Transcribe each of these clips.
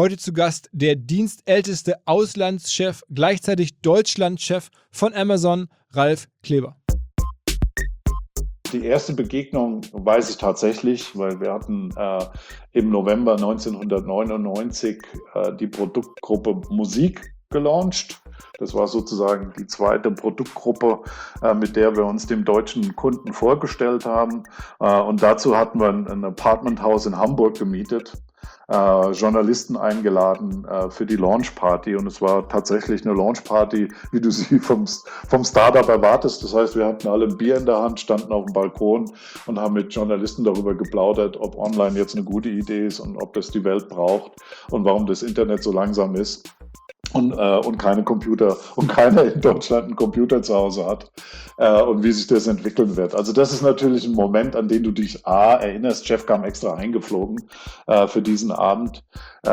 Heute zu Gast der dienstälteste Auslandschef, gleichzeitig Deutschlandchef von Amazon, Ralf Kleber. Die erste Begegnung weiß ich tatsächlich, weil wir hatten im November 1999 die Produktgruppe Musik gelauncht. Das war sozusagen die zweite Produktgruppe, mit der wir uns dem deutschen Kunden vorgestellt haben. Und dazu hatten wir ein Apartmenthaus in Hamburg gemietet, Journalisten eingeladen für die Launchparty. Und es war tatsächlich eine Launchparty, wie du sie vom Startup erwartest. Das heißt, wir hatten alle ein Bier in der Hand, standen auf dem Balkon und haben mit Journalisten darüber geplaudert, ob online jetzt eine gute Idee ist und ob das die Welt braucht und warum das Internet so langsam ist. Und keine Computer und keiner in Deutschland einen Computer zu Hause hat und wie sich das entwickeln wird. Also das ist natürlich ein Moment, an den du dich erinnerst. Jeff kam extra eingeflogen für diesen Abend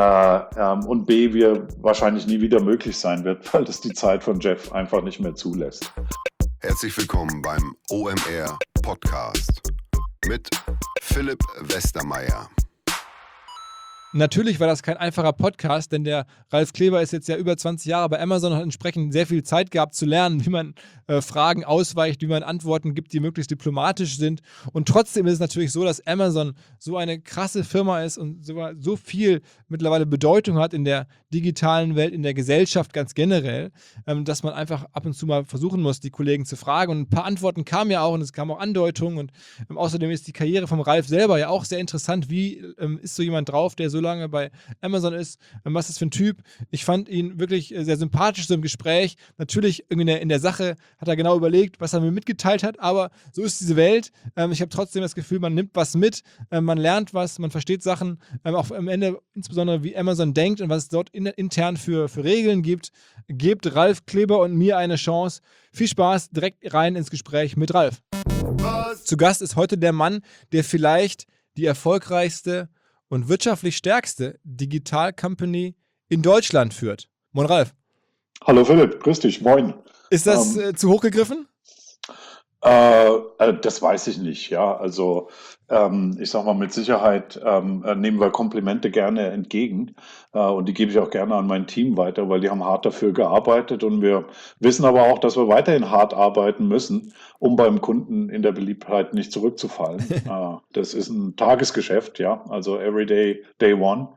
und B, wie wahrscheinlich nie wieder möglich sein wird, weil das die Zeit von Jeff einfach nicht mehr zulässt. Herzlich willkommen beim OMR Podcast mit Philipp Westermeier. Natürlich war das kein einfacher Podcast, denn der Ralf Kleber ist jetzt ja über 20 Jahre bei Amazon und hat entsprechend sehr viel Zeit gehabt zu lernen, wie man Fragen ausweicht, wie man Antworten gibt, die möglichst diplomatisch sind. Und trotzdem ist es natürlich so, dass Amazon so eine krasse Firma ist und so viel mittlerweile Bedeutung hat in der digitalen Welt, in der Gesellschaft ganz generell, dass man einfach ab und zu mal versuchen muss, die Kollegen zu fragen. Und ein paar Antworten kamen ja auch und es kamen auch Andeutungen. Und außerdem ist die Karriere vom Ralf selber ja auch sehr interessant. Wie ist so jemand drauf, der so lange bei Amazon ist? Was ist das für ein Typ? Ich fand ihn wirklich sehr sympathisch so im Gespräch. Natürlich irgendwie in der Sache hat er genau überlegt, was er mir mitgeteilt hat, aber so ist diese Welt. Ich habe trotzdem das Gefühl, man nimmt was mit, man lernt was, man versteht Sachen, auch am Ende insbesondere wie Amazon denkt und was es dort intern für Regeln gibt. Gebt Ralf Kleber und mir eine Chance. Viel Spaß, direkt rein ins Gespräch mit Ralf. Zu Gast ist heute der Mann, der vielleicht die erfolgreichste und wirtschaftlich stärkste Digital-Company in Deutschland führt. Moin Ralf. Hallo Philipp, grüß dich, moin. Ist das zu hoch gegriffen? Das weiß ich nicht, ja. Also ich sag mal, mit Sicherheit nehmen wir Komplimente gerne entgegen und die gebe ich auch gerne an mein Team weiter, weil die haben hart dafür gearbeitet und wir wissen aber auch, dass wir weiterhin hart arbeiten müssen, um beim Kunden in der Beliebtheit nicht zurückzufallen. Das ist ein Tagesgeschäft, ja, also every day, day one.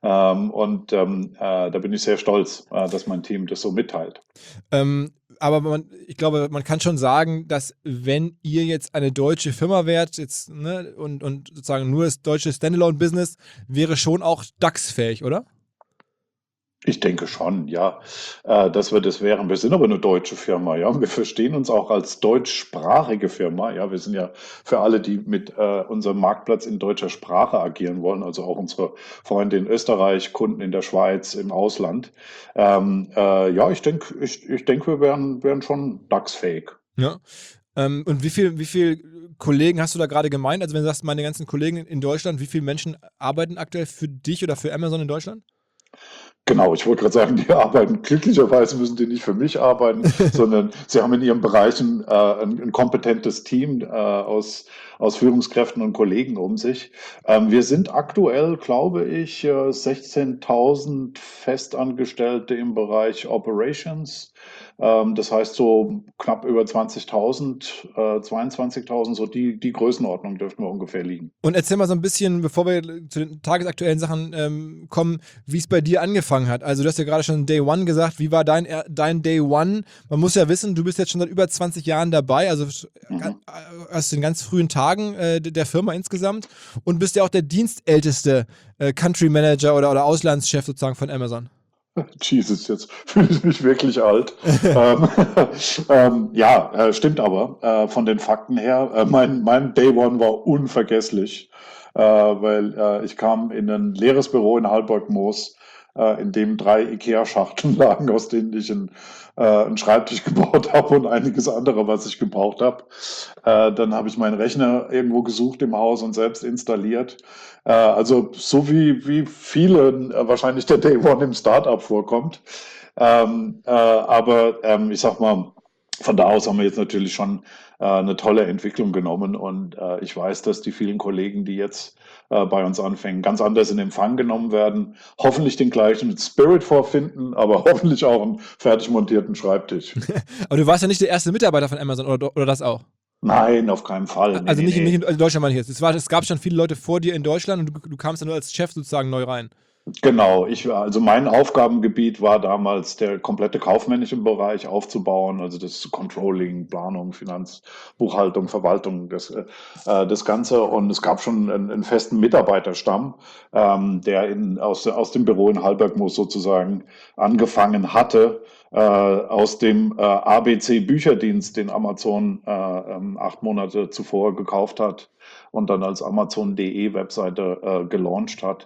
Da bin ich sehr stolz, dass mein Team das so mitteilt. Aber ich glaube, man kann schon sagen, dass wenn ihr jetzt eine deutsche Firma wärt jetzt, ne, und sozusagen nur das deutsche Standalone-Business, wäre schon auch DAX-fähig, oder? Ich denke schon, ja, dass wir das wären. Wir sind aber eine deutsche Firma, ja. Wir verstehen uns auch als deutschsprachige Firma, ja. Wir sind ja für alle, die mit unserem Marktplatz in deutscher Sprache agieren wollen, also auch unsere Freunde in Österreich, Kunden in der Schweiz, im Ausland. Ja, ich denke, wir wären schon DAX-fähig. Ja. Und wie viel Kollegen hast du da gerade gemeint? Also wenn du sagst, meine ganzen Kollegen in Deutschland, wie viele Menschen arbeiten aktuell für dich oder für Amazon in Deutschland? Genau, ich wollte gerade sagen, die arbeiten, glücklicherweise müssen die nicht für mich arbeiten, sondern sie haben in ihren Bereichen ein kompetentes Team aus Führungskräften und Kollegen um sich. Wir sind aktuell, glaube ich, 16.000 Festangestellte im Bereich Operations. Das heißt so knapp über 20.000, 22.000, so die Größenordnung dürften wir ungefähr liegen. Und erzähl mal so ein bisschen, bevor wir zu den tagesaktuellen Sachen kommen, wie es bei dir angefangen hat. Also du hast ja gerade schon Day One gesagt. Wie war dein Day One? Man muss ja wissen, du bist jetzt schon seit über 20 Jahren dabei, also aus den ganz frühen Tagen der Firma insgesamt und bist ja auch der dienstälteste Country Manager oder Auslandschef sozusagen von Amazon. Jesus, jetzt fühle ich mich wirklich alt. Ja, stimmt aber von den Fakten her. Mein Day One war unvergesslich, weil ich kam in ein leeres Büro in Halberg-Moos, in dem 3 Ikea-Schachteln lagen, aus denen ich einen Schreibtisch gebaut habe und einiges andere, was ich gebraucht habe. Dann habe ich meinen Rechner irgendwo gesucht im Haus und selbst installiert. Also so wie vielen wahrscheinlich der Day One im Startup vorkommt. Aber ich sag mal, von da aus haben wir jetzt natürlich schon eine tolle Entwicklung genommen und ich weiß, dass die vielen Kollegen, die jetzt bei uns anfangen, ganz anders in Empfang genommen werden, hoffentlich den gleichen Spirit vorfinden, aber hoffentlich auch einen fertig montierten Schreibtisch. Aber du warst ja nicht der erste Mitarbeiter von Amazon oder das auch? Nein, auf keinen Fall. Nee, Also nee, nicht nee. in Deutschland meine ich jetzt. Es gab schon viele Leute vor dir in Deutschland und du kamst ja nur als Chef sozusagen neu rein. Genau, also mein Aufgabengebiet war damals der komplette kaufmännische Bereich aufzubauen, also das Controlling, Planung, Finanz, Buchhaltung, Verwaltung, das Ganze. Und es gab schon einen festen Mitarbeiterstamm, der aus dem Büro in Halbergmoos sozusagen angefangen hatte, aus dem ABC Bücherdienst, den Amazon 8 Monate zuvor gekauft hat und dann als Amazon.de Webseite gelauncht hat,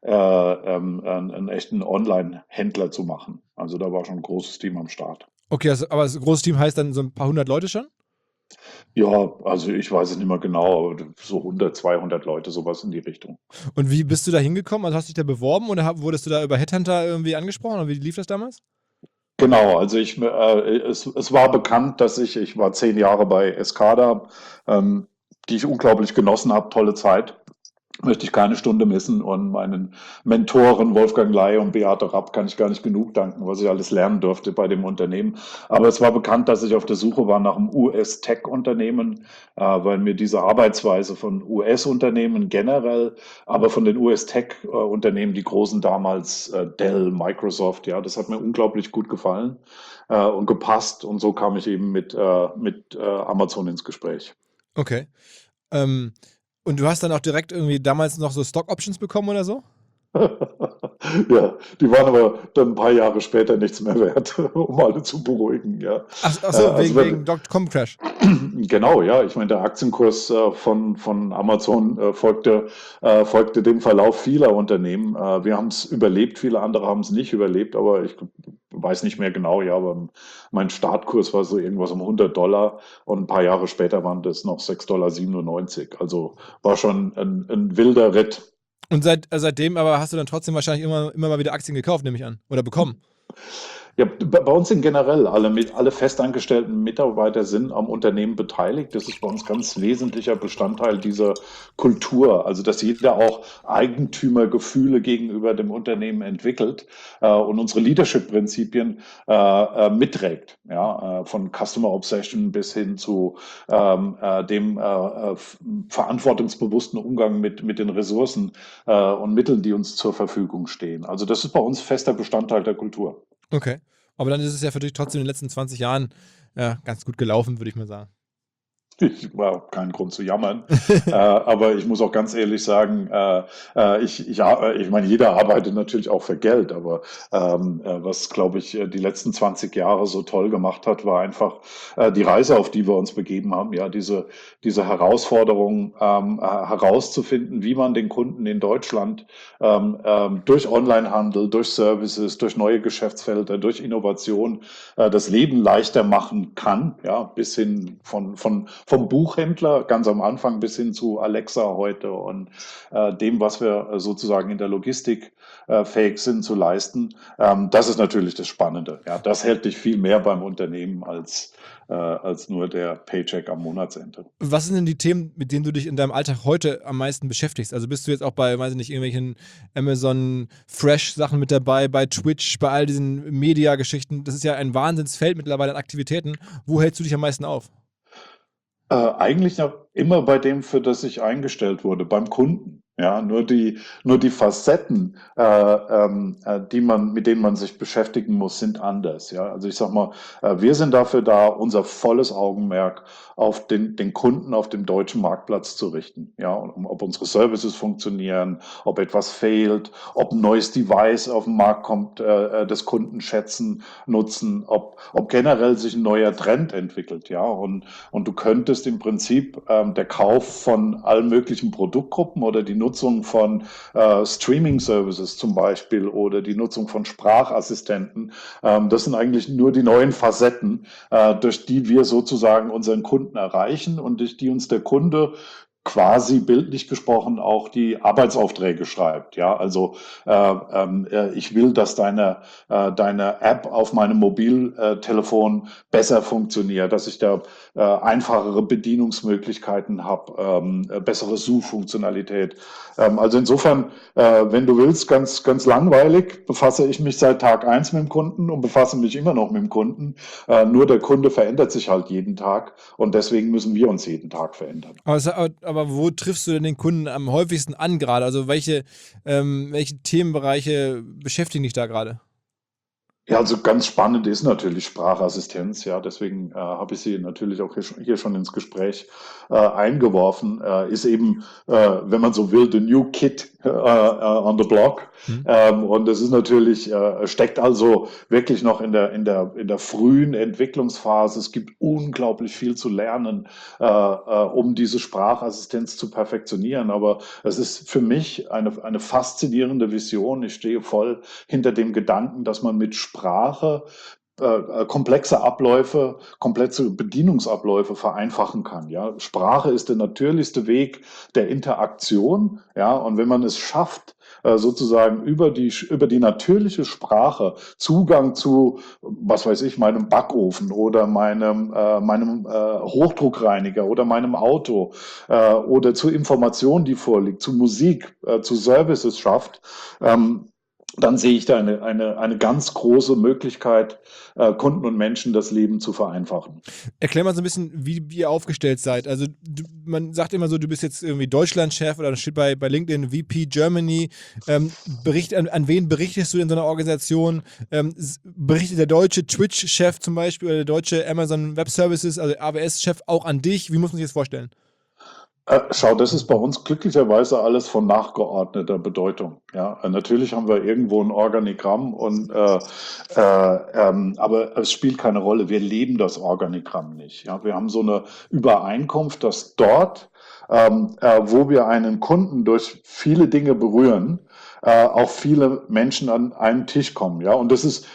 einen echten Online-Händler zu machen. Also da war schon ein großes Team am Start. Okay, aber das große Team heißt dann so ein paar hundert Leute schon? Ja, also ich weiß es nicht mehr genau, aber so 100, 200 Leute, sowas in die Richtung. Und wie bist du da hingekommen? Also hast du dich da beworben oder wurdest du da über Headhunter irgendwie angesprochen? Oder wie lief das damals? Genau, also es war bekannt, dass ich war 10 Jahre bei Escada, die ich unglaublich genossen habe, tolle Zeit. Möchte ich keine Stunde missen und meinen Mentoren Wolfgang Ley und Beate Rapp kann ich gar nicht genug danken, was ich alles lernen durfte bei dem Unternehmen. Aber es war bekannt, dass ich auf der Suche war nach einem US-Tech-Unternehmen, weil mir diese Arbeitsweise von US-Unternehmen generell, aber von den US-Tech-Unternehmen, die großen damals, Dell, Microsoft, ja, das hat mir unglaublich gut gefallen und gepasst. Und so kam ich eben mit Amazon ins Gespräch. Okay. Ähm, und du hast dann auch direkt irgendwie damals noch so Stock-Options bekommen oder so? Ja, die waren aber dann ein paar Jahre später nichts mehr wert, um alle zu beruhigen, ja. Ach so, Also wegen Dotcom-Crash. genau, ja, ich meine, der Aktienkurs von Amazon folgte dem Verlauf vieler Unternehmen. Wir haben es überlebt, viele andere haben es nicht überlebt, aber ich weiß nicht mehr genau, ja, aber mein Startkurs war so irgendwas um $100 und ein paar Jahre später waren das noch $6,97. Also war schon ein wilder Ritt. Und seitdem aber hast du dann trotzdem wahrscheinlich immer mal wieder Aktien gekauft, nehme ich an. Oder bekommen. Ja, bei uns sind generell alle festangestellten Mitarbeiter sind am Unternehmen beteiligt. Das ist bei uns ganz wesentlicher Bestandteil dieser Kultur. Also, dass jeder auch Eigentümergefühle gegenüber dem Unternehmen entwickelt und unsere Leadership-Prinzipien mitträgt. Ja, von Customer Obsession bis hin zu dem verantwortungsbewussten Umgang mit den Ressourcen und Mitteln, die uns zur Verfügung stehen. Also, das ist bei uns fester Bestandteil der Kultur. Okay. Aber dann ist es ja für dich trotzdem in den letzten 20 Jahren ganz gut gelaufen, würde ich mal sagen. Ich war kein Grund zu jammern, aber ich muss auch ganz ehrlich sagen, ich meine, jeder arbeitet natürlich auch für Geld, aber was, glaube ich, die letzten 20 Jahre so toll gemacht hat, war einfach die Reise, auf die wir uns begeben haben, ja, diese Herausforderung herauszufinden, wie man den Kunden in Deutschland durch Onlinehandel, durch Services, durch neue Geschäftsfelder, durch Innovation das Leben leichter machen kann, ja, bis hin vom Buchhändler ganz am Anfang bis hin zu Alexa heute und dem, was wir sozusagen in der Logistik fähig sind zu leisten. Das ist natürlich das Spannende. Ja, das hält dich viel mehr beim Unternehmen als nur der Paycheck am Monatsende. Was sind denn die Themen, mit denen du dich in deinem Alltag heute am meisten beschäftigst? Also bist du jetzt auch bei, weiß ich nicht, irgendwelchen Amazon Fresh Sachen mit dabei, bei Twitch, bei all diesen Media-Geschichten? Das ist ja ein Wahnsinnsfeld mittlerweile an Aktivitäten. Wo hältst du dich am meisten auf? Eigentlich noch immer bei dem, für das ich eingestellt wurde, beim Kunden. Ja, nur die Facetten, mit denen man sich beschäftigen muss, sind anders. Ja, also ich sag mal, wir sind dafür da, unser volles Augenmerk auf den Kunden auf dem deutschen Marktplatz zu richten. Ja, ob unsere Services funktionieren, ob etwas fehlt, ob ein neues Device auf den Markt kommt, des Kunden schätzen, nutzen, ob generell sich ein neuer Trend entwickelt. Ja, und du könntest im Prinzip der Kauf von allen möglichen Produktgruppen oder die Nutzung von Streaming-Services zum Beispiel oder die Nutzung von Sprachassistenten, das sind eigentlich nur die neuen Facetten, durch die wir sozusagen unseren Kunden erreichen und durch die uns der Kunde quasi bildlich gesprochen auch die Arbeitsaufträge schreibt. Ja, also ich will, dass deine App auf meinem Mobiltelefon besser funktioniert, dass ich da einfachere Bedienungsmöglichkeiten habe, bessere Suchfunktionalität. Also insofern, wenn du willst, ganz langweilig, befasse ich mich seit Tag 1 mit dem Kunden und befasse mich immer noch mit dem Kunden. Nur der Kunde verändert sich halt jeden Tag und deswegen müssen wir uns jeden Tag verändern. Aber wo triffst du denn den Kunden am häufigsten an gerade? Also welche Themenbereiche beschäftigen dich da gerade? Ja, also ganz spannend ist natürlich Sprachassistenz, ja, deswegen habe ich sie natürlich auch hier schon ins Gespräch eingeworfen, ist eben, wenn man so will, the new kid on the block. Und das ist natürlich, steckt also wirklich noch in der frühen Entwicklungsphase. Es gibt unglaublich viel zu lernen, um diese Sprachassistenz zu perfektionieren. Aber es ist für mich eine faszinierende Vision. Ich stehe voll hinter dem Gedanken, dass man mit Sprache komplexe Abläufe, komplexe Bedienungsabläufe vereinfachen kann. Ja, Sprache ist der natürlichste Weg der Interaktion. Ja, und wenn man es schafft, sozusagen über die natürliche Sprache Zugang zu, was weiß ich, meinem Backofen oder meinem Hochdruckreiniger oder meinem Auto oder zu Informationen, die vorliegt, zu Musik, zu Services schafft, dann sehe ich da eine ganz große Möglichkeit, Kunden und Menschen das Leben zu vereinfachen. Erklär mal so ein bisschen, wie ihr aufgestellt seid. Also man sagt immer so, du bist jetzt irgendwie Deutschlandchef oder steht bei LinkedIn VP Germany. An wen berichtest du in so einer Organisation? Berichtet der deutsche Twitch-Chef zum Beispiel oder der deutsche Amazon Web Services, also AWS-Chef auch an dich? Wie muss man sich das vorstellen? Schau, das ist bei uns glücklicherweise alles von nachgeordneter Bedeutung. Ja, natürlich haben wir irgendwo ein Organigramm aber es spielt keine Rolle. Wir leben das Organigramm nicht. Ja, wir haben so eine Übereinkunft, dass dort, wo wir einen Kunden durch viele Dinge berühren, auch viele Menschen an einen Tisch kommen. Ja, und das heißt,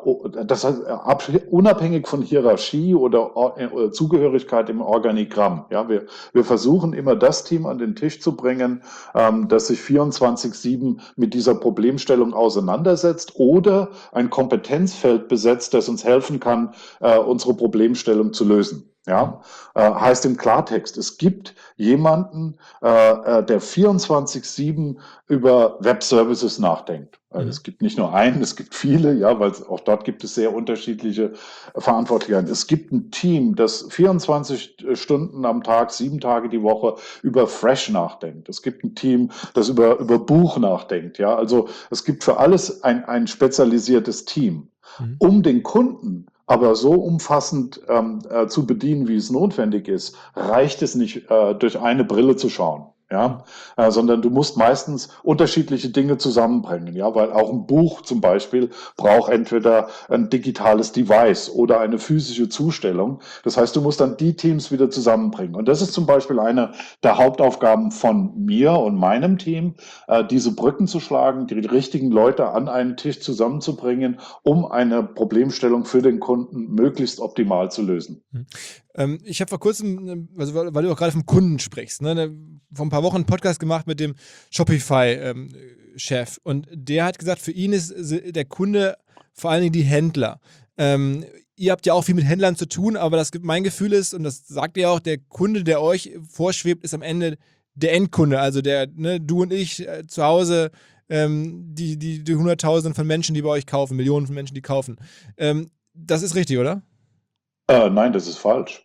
unabhängig von Hierarchie oder Zugehörigkeit im Organigramm. Ja, wir versuchen immer das Team an den Tisch zu bringen, das sich 24/7 mit dieser Problemstellung auseinandersetzt oder ein Kompetenzfeld besetzt, das uns helfen kann, unsere Problemstellung zu lösen. Ja, heißt im Klartext, es gibt jemanden, der 24/7 über Web-Services nachdenkt. Es gibt nicht nur einen, es gibt viele, ja, weil auch dort gibt es sehr unterschiedliche Verantwortlichkeiten. Es gibt ein Team, das 24 Stunden am Tag, 7 Tage die Woche über Fresh nachdenkt. Es gibt ein Team, das über Buch nachdenkt. Ja, also es gibt für alles ein spezialisiertes Team. Um den Kunden aber so umfassend zu bedienen, wie es notwendig ist, reicht es nicht, durch eine Brille zu schauen. Ja, sondern du musst meistens unterschiedliche Dinge zusammenbringen, ja, weil auch ein Buch zum Beispiel braucht entweder ein digitales Device oder eine physische Zustellung. Das heißt, du musst dann die Teams wieder zusammenbringen. Und das ist zum Beispiel eine der Hauptaufgaben von mir und meinem Team, diese Brücken zu schlagen, die richtigen Leute an einen Tisch zusammenzubringen, um eine Problemstellung für den Kunden möglichst optimal zu lösen. Ich habe vor kurzem, also weil du auch gerade vom Kunden sprichst, ne, vor ein paar Wochen einen Podcast gemacht mit dem Shopify-Chef und der hat gesagt, für ihn ist der Kunde vor allen Dingen die Händler. Ihr habt ja auch viel mit Händlern zu tun, aber mein Gefühl ist, und das sagt ihr auch, der Kunde, der euch vorschwebt, ist am Ende der Endkunde, also du und ich zu Hause, die Hunderttausenden von Menschen, die bei euch kaufen, Millionen von Menschen, die kaufen. Das ist richtig, oder? Nein, das ist falsch.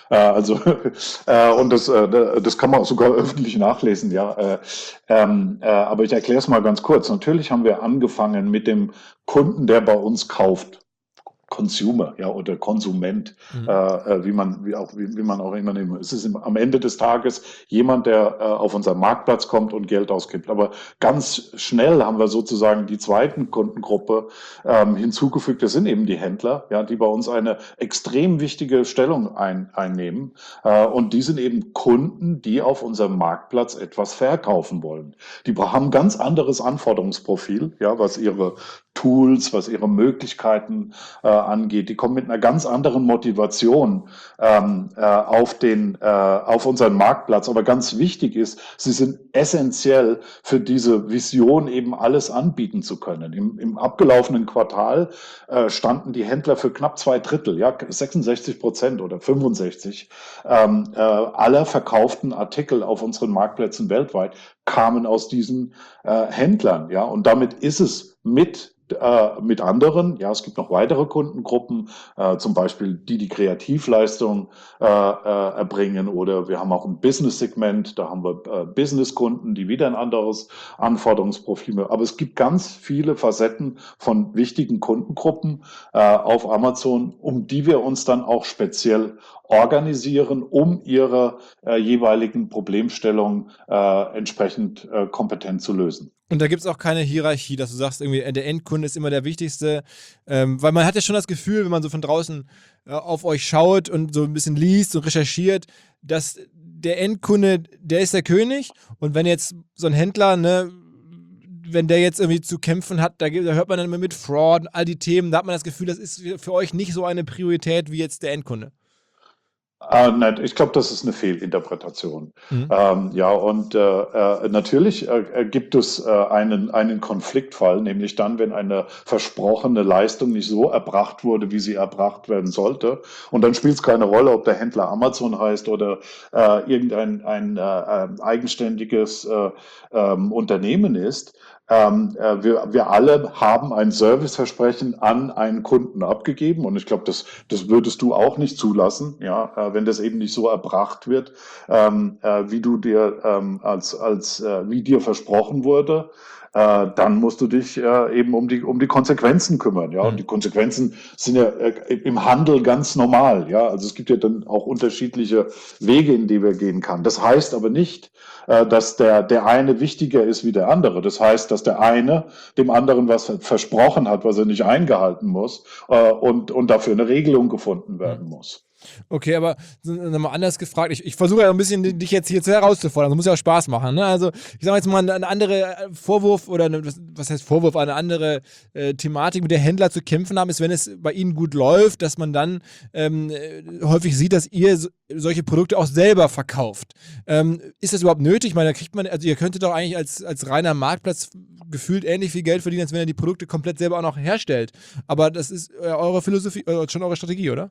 Und das kann man auch sogar öffentlich nachlesen, ja. Aber ich erkläre es mal ganz kurz. Natürlich haben wir angefangen mit dem Kunden, der bei uns kauft. Consumer, ja, oder Konsument, wie man auch immer nehmen. Es ist am Ende des Tages jemand, der auf unseren Marktplatz kommt und Geld ausgibt. Aber ganz schnell haben wir sozusagen die zweiten Kundengruppe hinzugefügt. Das sind eben die Händler, ja, die bei uns eine extrem wichtige Stellung einnehmen. Und die sind eben Kunden, die auf unserem Marktplatz etwas verkaufen wollen. Die haben ein ganz anderes Anforderungsprofil, ja, was ihre Tools, was ihre Möglichkeiten angeht. Die kommen mit einer ganz anderen Motivation auf unseren Marktplatz. Aber ganz wichtig ist, sie sind essentiell für diese Vision, eben alles anbieten zu können. Im abgelaufenen Quartal standen die Händler für knapp 2/3, ja, 66% oder 65 aller verkauften Artikel auf unseren Marktplätzen weltweit kamen aus diesen Händlern, ja, und damit ist es mit anderen, ja, es gibt noch weitere Kundengruppen, zum Beispiel die Kreativleistung erbringen, oder wir haben auch ein Business-Segment, da haben wir Business-Kunden, die wieder ein anderes Anforderungsprofil haben. Aber es gibt ganz viele Facetten von wichtigen Kundengruppen auf Amazon, um die wir uns dann auch speziell organisieren, um ihre jeweiligen Problemstellungen entsprechend kompetent zu lösen. Und da gibt es auch keine Hierarchie, dass du sagst, irgendwie der Endkunde ist immer der Wichtigste. Weil man hat ja schon das Gefühl, wenn man so von draußen auf euch schaut und so ein bisschen liest und recherchiert, dass der Endkunde, der ist der König. Und wenn jetzt so ein Händler, ne, wenn der jetzt irgendwie zu kämpfen hat, da hört man dann immer mit Fraud und all die Themen, da hat man das Gefühl, das ist für euch nicht so eine Priorität wie jetzt der Endkunde. Nein, ich glaube, das ist eine Fehlinterpretation. Ja, und natürlich gibt es einen Konfliktfall, nämlich dann, wenn eine versprochene Leistung nicht so erbracht wurde, wie sie erbracht werden sollte. Und dann spielt es keine Rolle, ob der Händler Amazon heißt oder irgendein eigenständiges Unternehmen ist. Wir alle haben ein Serviceversprechen an einen Kunden abgegeben, und ich glaube, das würdest du auch nicht zulassen, ja, wenn das eben nicht so erbracht wird, wie du dir wie dir versprochen wurde. Dann musst du dich eben um die Konsequenzen kümmern, ja. Und die Konsequenzen sind ja im Handel ganz normal, ja. Also es gibt ja dann auch unterschiedliche Wege, in die wir gehen kann. Das heißt aber nicht, dass der eine wichtiger ist wie der andere. Das heißt, dass der eine dem anderen was versprochen hat, was er nicht eingehalten muss, und dafür eine Regelung gefunden werden muss. Okay, aber nochmal anders gefragt. Ich versuche ja ein bisschen dich jetzt hier herauszufordern. Das muss ja auch Spaß machen. Ne? Also ich sage jetzt mal eine andere Vorwurf oder was heißt Vorwurf, eine andere Thematik, mit der Händler zu kämpfen haben, ist, wenn es bei ihnen gut läuft, dass man dann häufig sieht, dass ihr solche Produkte auch selber verkauft. Ist das überhaupt nötig? Ich meine, da kriegt man, also ihr könntet doch eigentlich als reiner Marktplatz gefühlt ähnlich viel Geld verdienen, als wenn ihr die Produkte komplett selber auch noch herstellt. Aber das ist eure Philosophie, schon eure Strategie, oder?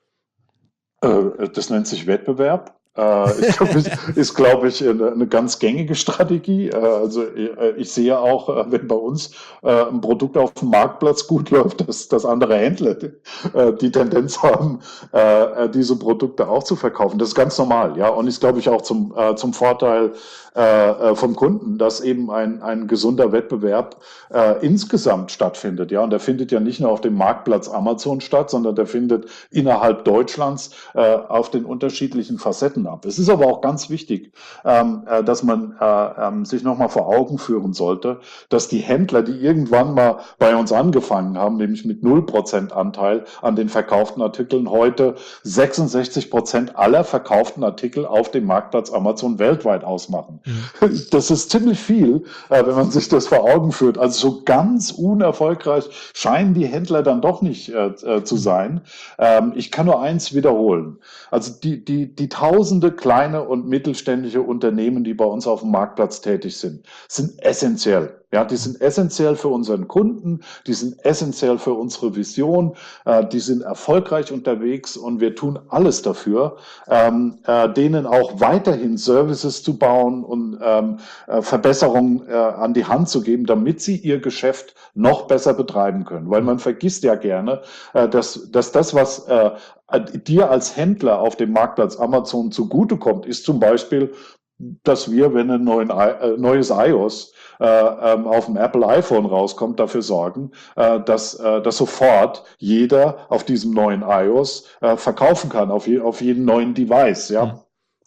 Das nennt sich Wettbewerb. Ist, glaube ich, eine ganz gängige Strategie. Also ich sehe auch, wenn bei uns ein Produkt auf dem Marktplatz gut läuft, dass andere Händler die Tendenz haben, diese Produkte auch zu verkaufen. Das ist ganz normal, ja, und ist, glaube ich, auch zum Vorteil vom Kunden, dass eben ein gesunder Wettbewerb insgesamt stattfindet, ja, und der findet ja nicht nur auf dem Marktplatz Amazon statt, sondern der findet innerhalb Deutschlands auf den unterschiedlichen Facetten ab. Es ist aber auch ganz wichtig, dass man sich nochmal vor Augen führen sollte, dass die Händler, die irgendwann mal bei uns angefangen haben, nämlich mit 0% Anteil an den verkauften Artikeln, heute 66% aller verkauften Artikel auf dem Marktplatz Amazon weltweit ausmachen. Das ist ziemlich viel, wenn man sich das vor Augen führt. Also so ganz unerfolgreich scheinen die Händler dann doch nicht zu sein. Ich kann nur eins wiederholen. Also die tausende kleine und mittelständische Unternehmen, die bei uns auf dem Marktplatz tätig sind essentiell. Ja, die sind essentiell für unseren Kunden, die sind essentiell für unsere Vision, die sind erfolgreich unterwegs, und wir tun alles dafür, denen auch weiterhin Services zu bauen und Verbesserungen an die Hand zu geben, damit sie ihr Geschäft noch besser betreiben können. Weil man vergisst ja gerne, dass das, was dir als Händler auf dem Marktplatz Amazon zugutekommt, ist zum Beispiel, dass wir, wenn ein neues iOS auf dem Apple iPhone rauskommt, dafür sorgen, dass sofort jeder auf diesem neuen iOS verkaufen kann, auf jeden neuen Device, ja.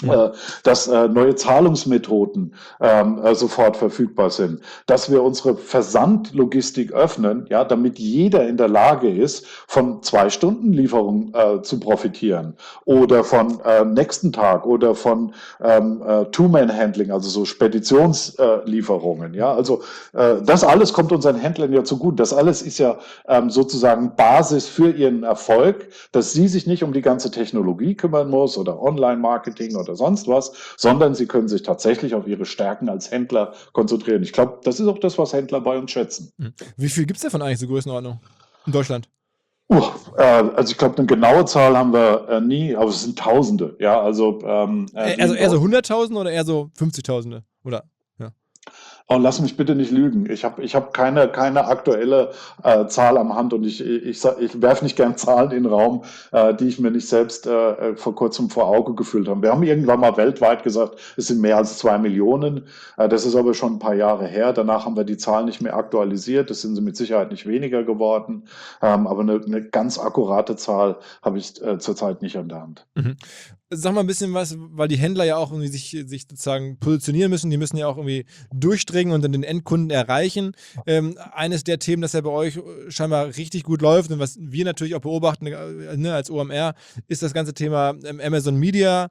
dass neue Zahlungsmethoden sofort verfügbar sind, dass wir unsere Versandlogistik öffnen, ja, damit jeder in der Lage ist, von 2-Stunden-Lieferung zu profitieren oder von nächsten Tag oder von Two-Man-Handling, also so Speditionslieferungen. Ja, also das alles kommt unseren Händlern ja zugute. Das alles ist ja sozusagen Basis für ihren Erfolg, dass sie sich nicht um die ganze Technologie kümmern muss oder Online-Marketing oder sonst was, sondern sie können sich tatsächlich auf ihre Stärken als Händler konzentrieren. Ich glaube, das ist auch das, was Händler bei uns schätzen. Wie viel gibt es davon eigentlich, so Größenordnung in Deutschland? Also ich glaube, eine genaue Zahl haben wir nie, aber es sind Tausende. Ja, also eher so 100.000 oder eher so 50.000? Oder? Oh, lass mich bitte nicht lügen. Ich hab keine aktuelle Zahl am Hand und ich werfe nicht gern Zahlen in den Raum, die ich mir nicht selbst vor kurzem vor Auge geführt habe. Wir haben irgendwann mal weltweit gesagt, es sind mehr als 2 Millionen. Das ist aber schon ein paar Jahre her. Danach haben wir die Zahlen nicht mehr aktualisiert. Das sind sie mit Sicherheit nicht weniger geworden. Aber eine ganz akkurate Zahl habe ich zurzeit nicht an der Hand. Mhm. Sag mal ein bisschen was, weil die Händler ja auch irgendwie sich sozusagen positionieren müssen. Die müssen ja auch irgendwie durchdringen und dann den Endkunden erreichen. Eines der Themen, das ja bei euch scheinbar richtig gut läuft und was wir natürlich auch beobachten als OMR, ist das ganze Thema Amazon Media.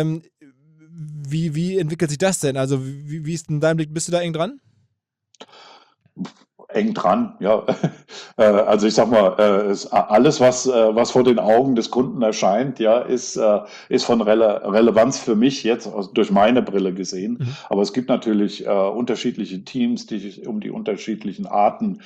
Wie entwickelt sich das denn? Also wie ist denn dein Blick? Bist du da eng dran? Eng dran, ja. Also ich sag mal, alles, was vor den Augen des Kunden erscheint, ja, ist von Relevanz für mich jetzt durch meine Brille gesehen. Aber es gibt natürlich unterschiedliche Teams, die sich um die unterschiedlichen Arten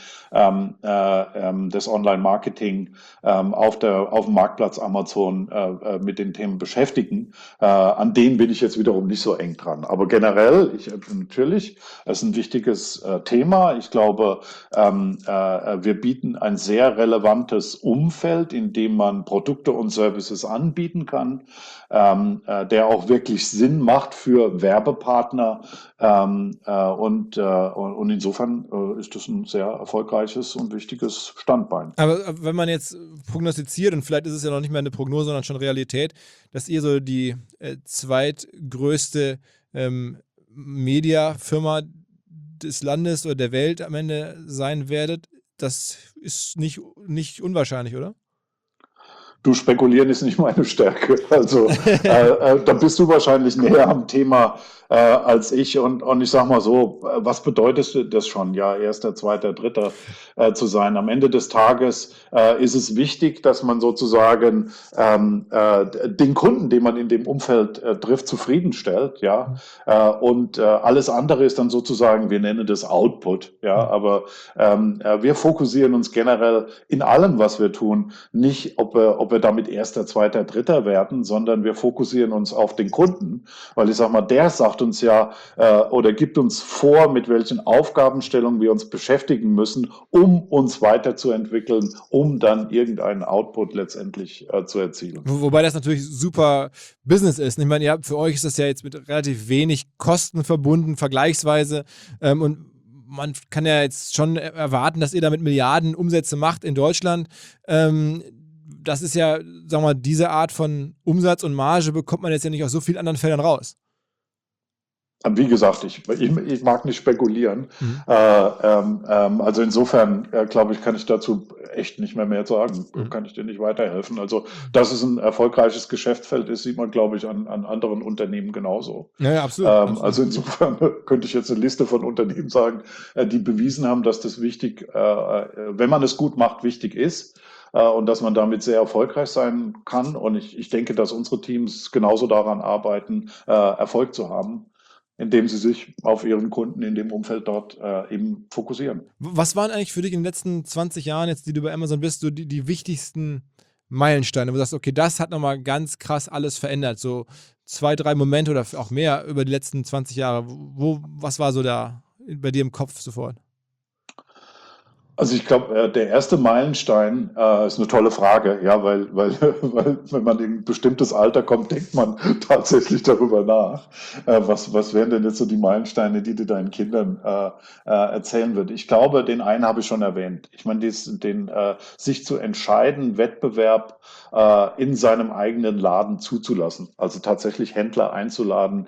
des Online-Marketing auf dem Marktplatz Amazon mit den Themen beschäftigen. An denen bin ich jetzt wiederum nicht so eng dran. Aber generell, natürlich, es ist ein wichtiges Thema. Ich glaube, wir bieten ein sehr relevantes Umfeld, in dem man Produkte und Services anbieten kann, der auch wirklich Sinn macht für Werbepartner. Und insofern ist das ein sehr erfolgreiches und wichtiges Standbein. Aber wenn man jetzt prognostiziert, und vielleicht ist es ja noch nicht mehr eine Prognose, sondern schon Realität, dass ihr so die zweitgrößte Mediafirma des Landes oder der Welt am Ende sein werdet, das ist nicht unwahrscheinlich, oder? Du, spekulieren ist nicht meine Stärke. Also da bist du wahrscheinlich näher am Thema als ich. Und ich sag mal so, was bedeutet das schon? Ja, Erster, Zweiter, Dritter zu sein. Am Ende des Tages ist es wichtig, dass man sozusagen den Kunden, den man in dem Umfeld trifft, zufriedenstellt. Ja, und alles andere ist dann sozusagen, wir nennen das Output. Ja, aber wir fokussieren uns generell in allem, was wir tun, nicht, ob wir damit Erster, Zweiter, Dritter werden, sondern wir fokussieren uns auf den Kunden, weil ich sag mal, der sagt uns ja oder gibt uns vor, mit welchen Aufgabenstellungen wir uns beschäftigen müssen, um uns weiterzuentwickeln, um dann irgendeinen Output letztendlich zu erzielen. Wobei das natürlich super Business ist. Ich meine, für euch ist das ja jetzt mit relativ wenig Kosten verbunden, vergleichsweise. Und man kann ja jetzt schon erwarten, dass ihr damit Milliarden Umsätze macht in Deutschland. Das ist ja, sagen wir mal, diese Art von Umsatz und Marge bekommt man jetzt ja nicht aus so vielen anderen Feldern raus. Wie gesagt, ich mag nicht spekulieren. Also insofern, glaube ich, kann ich dazu echt nicht mehr sagen. Kann ich dir nicht weiterhelfen. Also, dass es ein erfolgreiches Geschäftsfeld ist, sieht man, glaube ich, an anderen Unternehmen genauso. Ja, absolut. Also insofern könnte ich jetzt eine Liste von Unternehmen sagen, die bewiesen haben, dass das wichtig, wenn man es gut macht, wichtig ist. Und dass man damit sehr erfolgreich sein kann. Und ich denke, dass unsere Teams genauso daran arbeiten, Erfolg zu haben, indem sie sich auf ihren Kunden in dem Umfeld dort eben fokussieren. Was waren eigentlich für dich in den letzten 20 Jahren, jetzt die du bei Amazon bist, so die wichtigsten Meilensteine, wo du sagst, okay, das hat nochmal ganz krass alles verändert, so 2, 3 Momente oder auch mehr über die letzten 20 Jahre. Was war so da bei dir im Kopf sofort? Also ich glaube, der erste Meilenstein ist eine tolle Frage, ja, weil wenn man in ein bestimmtes Alter kommt, denkt man tatsächlich darüber nach. Was wären denn jetzt so die Meilensteine, die du deinen Kindern erzählen würdest? Ich glaube, den einen habe ich schon erwähnt. Ich meine, sich zu entscheiden, Wettbewerb in seinem eigenen Laden zuzulassen, also tatsächlich Händler einzuladen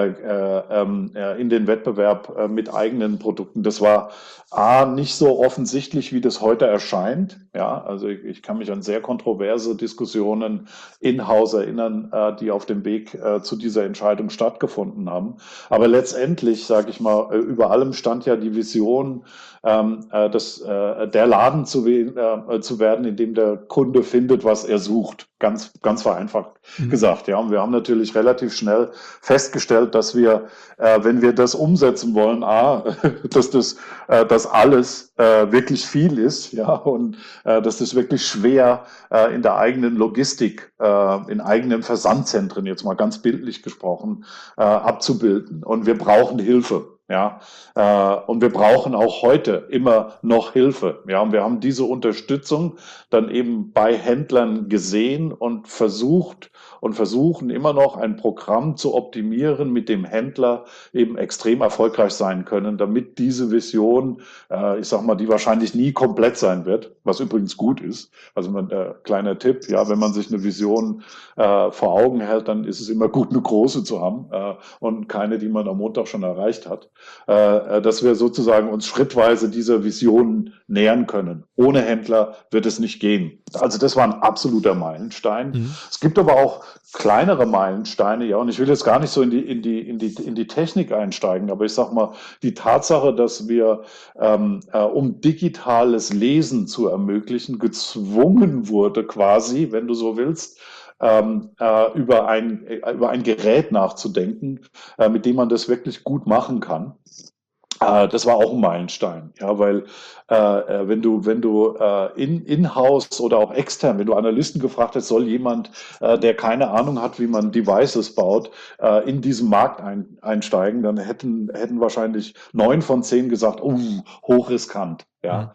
in den Wettbewerb mit eigenen Produkten. Das war nicht so offensichtlich, wie das heute erscheint. Ja, also ich kann mich an sehr kontroverse Diskussionen in-house erinnern, die auf dem Weg zu dieser Entscheidung stattgefunden haben. Aber letztendlich, sage ich mal, über allem stand ja die Vision, der Laden zu werden, in dem der Kunde findet, was er sucht. Ganz, ganz vereinfacht gesagt. Ja, und wir haben natürlich relativ schnell festgestellt, dass wir, wenn wir das umsetzen wollen, dass alles wirklich viel ist, ja, und dass es wirklich schwer in der eigenen Logistik, in eigenen Versandzentren, jetzt mal ganz bildlich gesprochen, abzubilden. Und wir brauchen Hilfe. Ja, und wir brauchen auch heute immer noch Hilfe. Ja, und wir haben diese Unterstützung dann eben bei Händlern gesehen und versuchen immer noch ein Programm zu optimieren, mit dem Händler eben extrem erfolgreich sein können, damit diese Vision, ich sag mal, die wahrscheinlich nie komplett sein wird, was übrigens gut ist. Also kleiner Tipp, ja, wenn man sich eine Vision vor Augen hält, dann ist es immer gut, eine große zu haben und keine, die man am Montag schon erreicht hat. Dass wir sozusagen uns schrittweise dieser Vision nähern können. Ohne Händler wird es nicht gehen. Also das war ein absoluter Meilenstein. Es gibt aber auch kleinere Meilensteine, ja, und ich will jetzt gar nicht so in die Technik einsteigen, aber ich sag mal, die Tatsache, dass wir, um digitales Lesen zu ermöglichen, gezwungen wurde quasi, wenn du so willst, über ein Gerät nachzudenken, mit dem man das wirklich gut machen kann. Das war auch ein Meilenstein, ja, weil wenn du in-house oder auch extern, wenn du Analysten gefragt hast, soll jemand, der keine Ahnung hat, wie man Devices baut, in diesen Markt einsteigen, dann hätten wahrscheinlich 9 von 10 gesagt, hochriskant. Ja,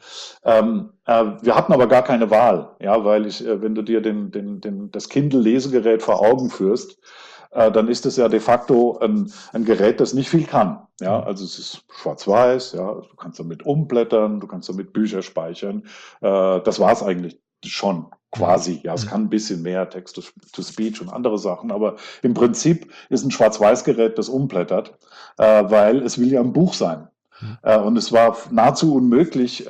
wir hatten aber gar keine Wahl, ja, weil wenn du dir das Kindle-Lesegerät vor Augen führst, dann ist es ja de facto ein Gerät, das nicht viel kann. Ja, also es ist schwarz-weiß, ja, du kannst damit umblättern, du kannst damit Bücher speichern. Das war es eigentlich schon quasi. Ja, es kann ein bisschen mehr Text-to-Speech und andere Sachen, aber im Prinzip ist ein Schwarz-Weiß-Gerät, das umblättert, weil es will ja ein Buch sein. Und es war nahezu unmöglich,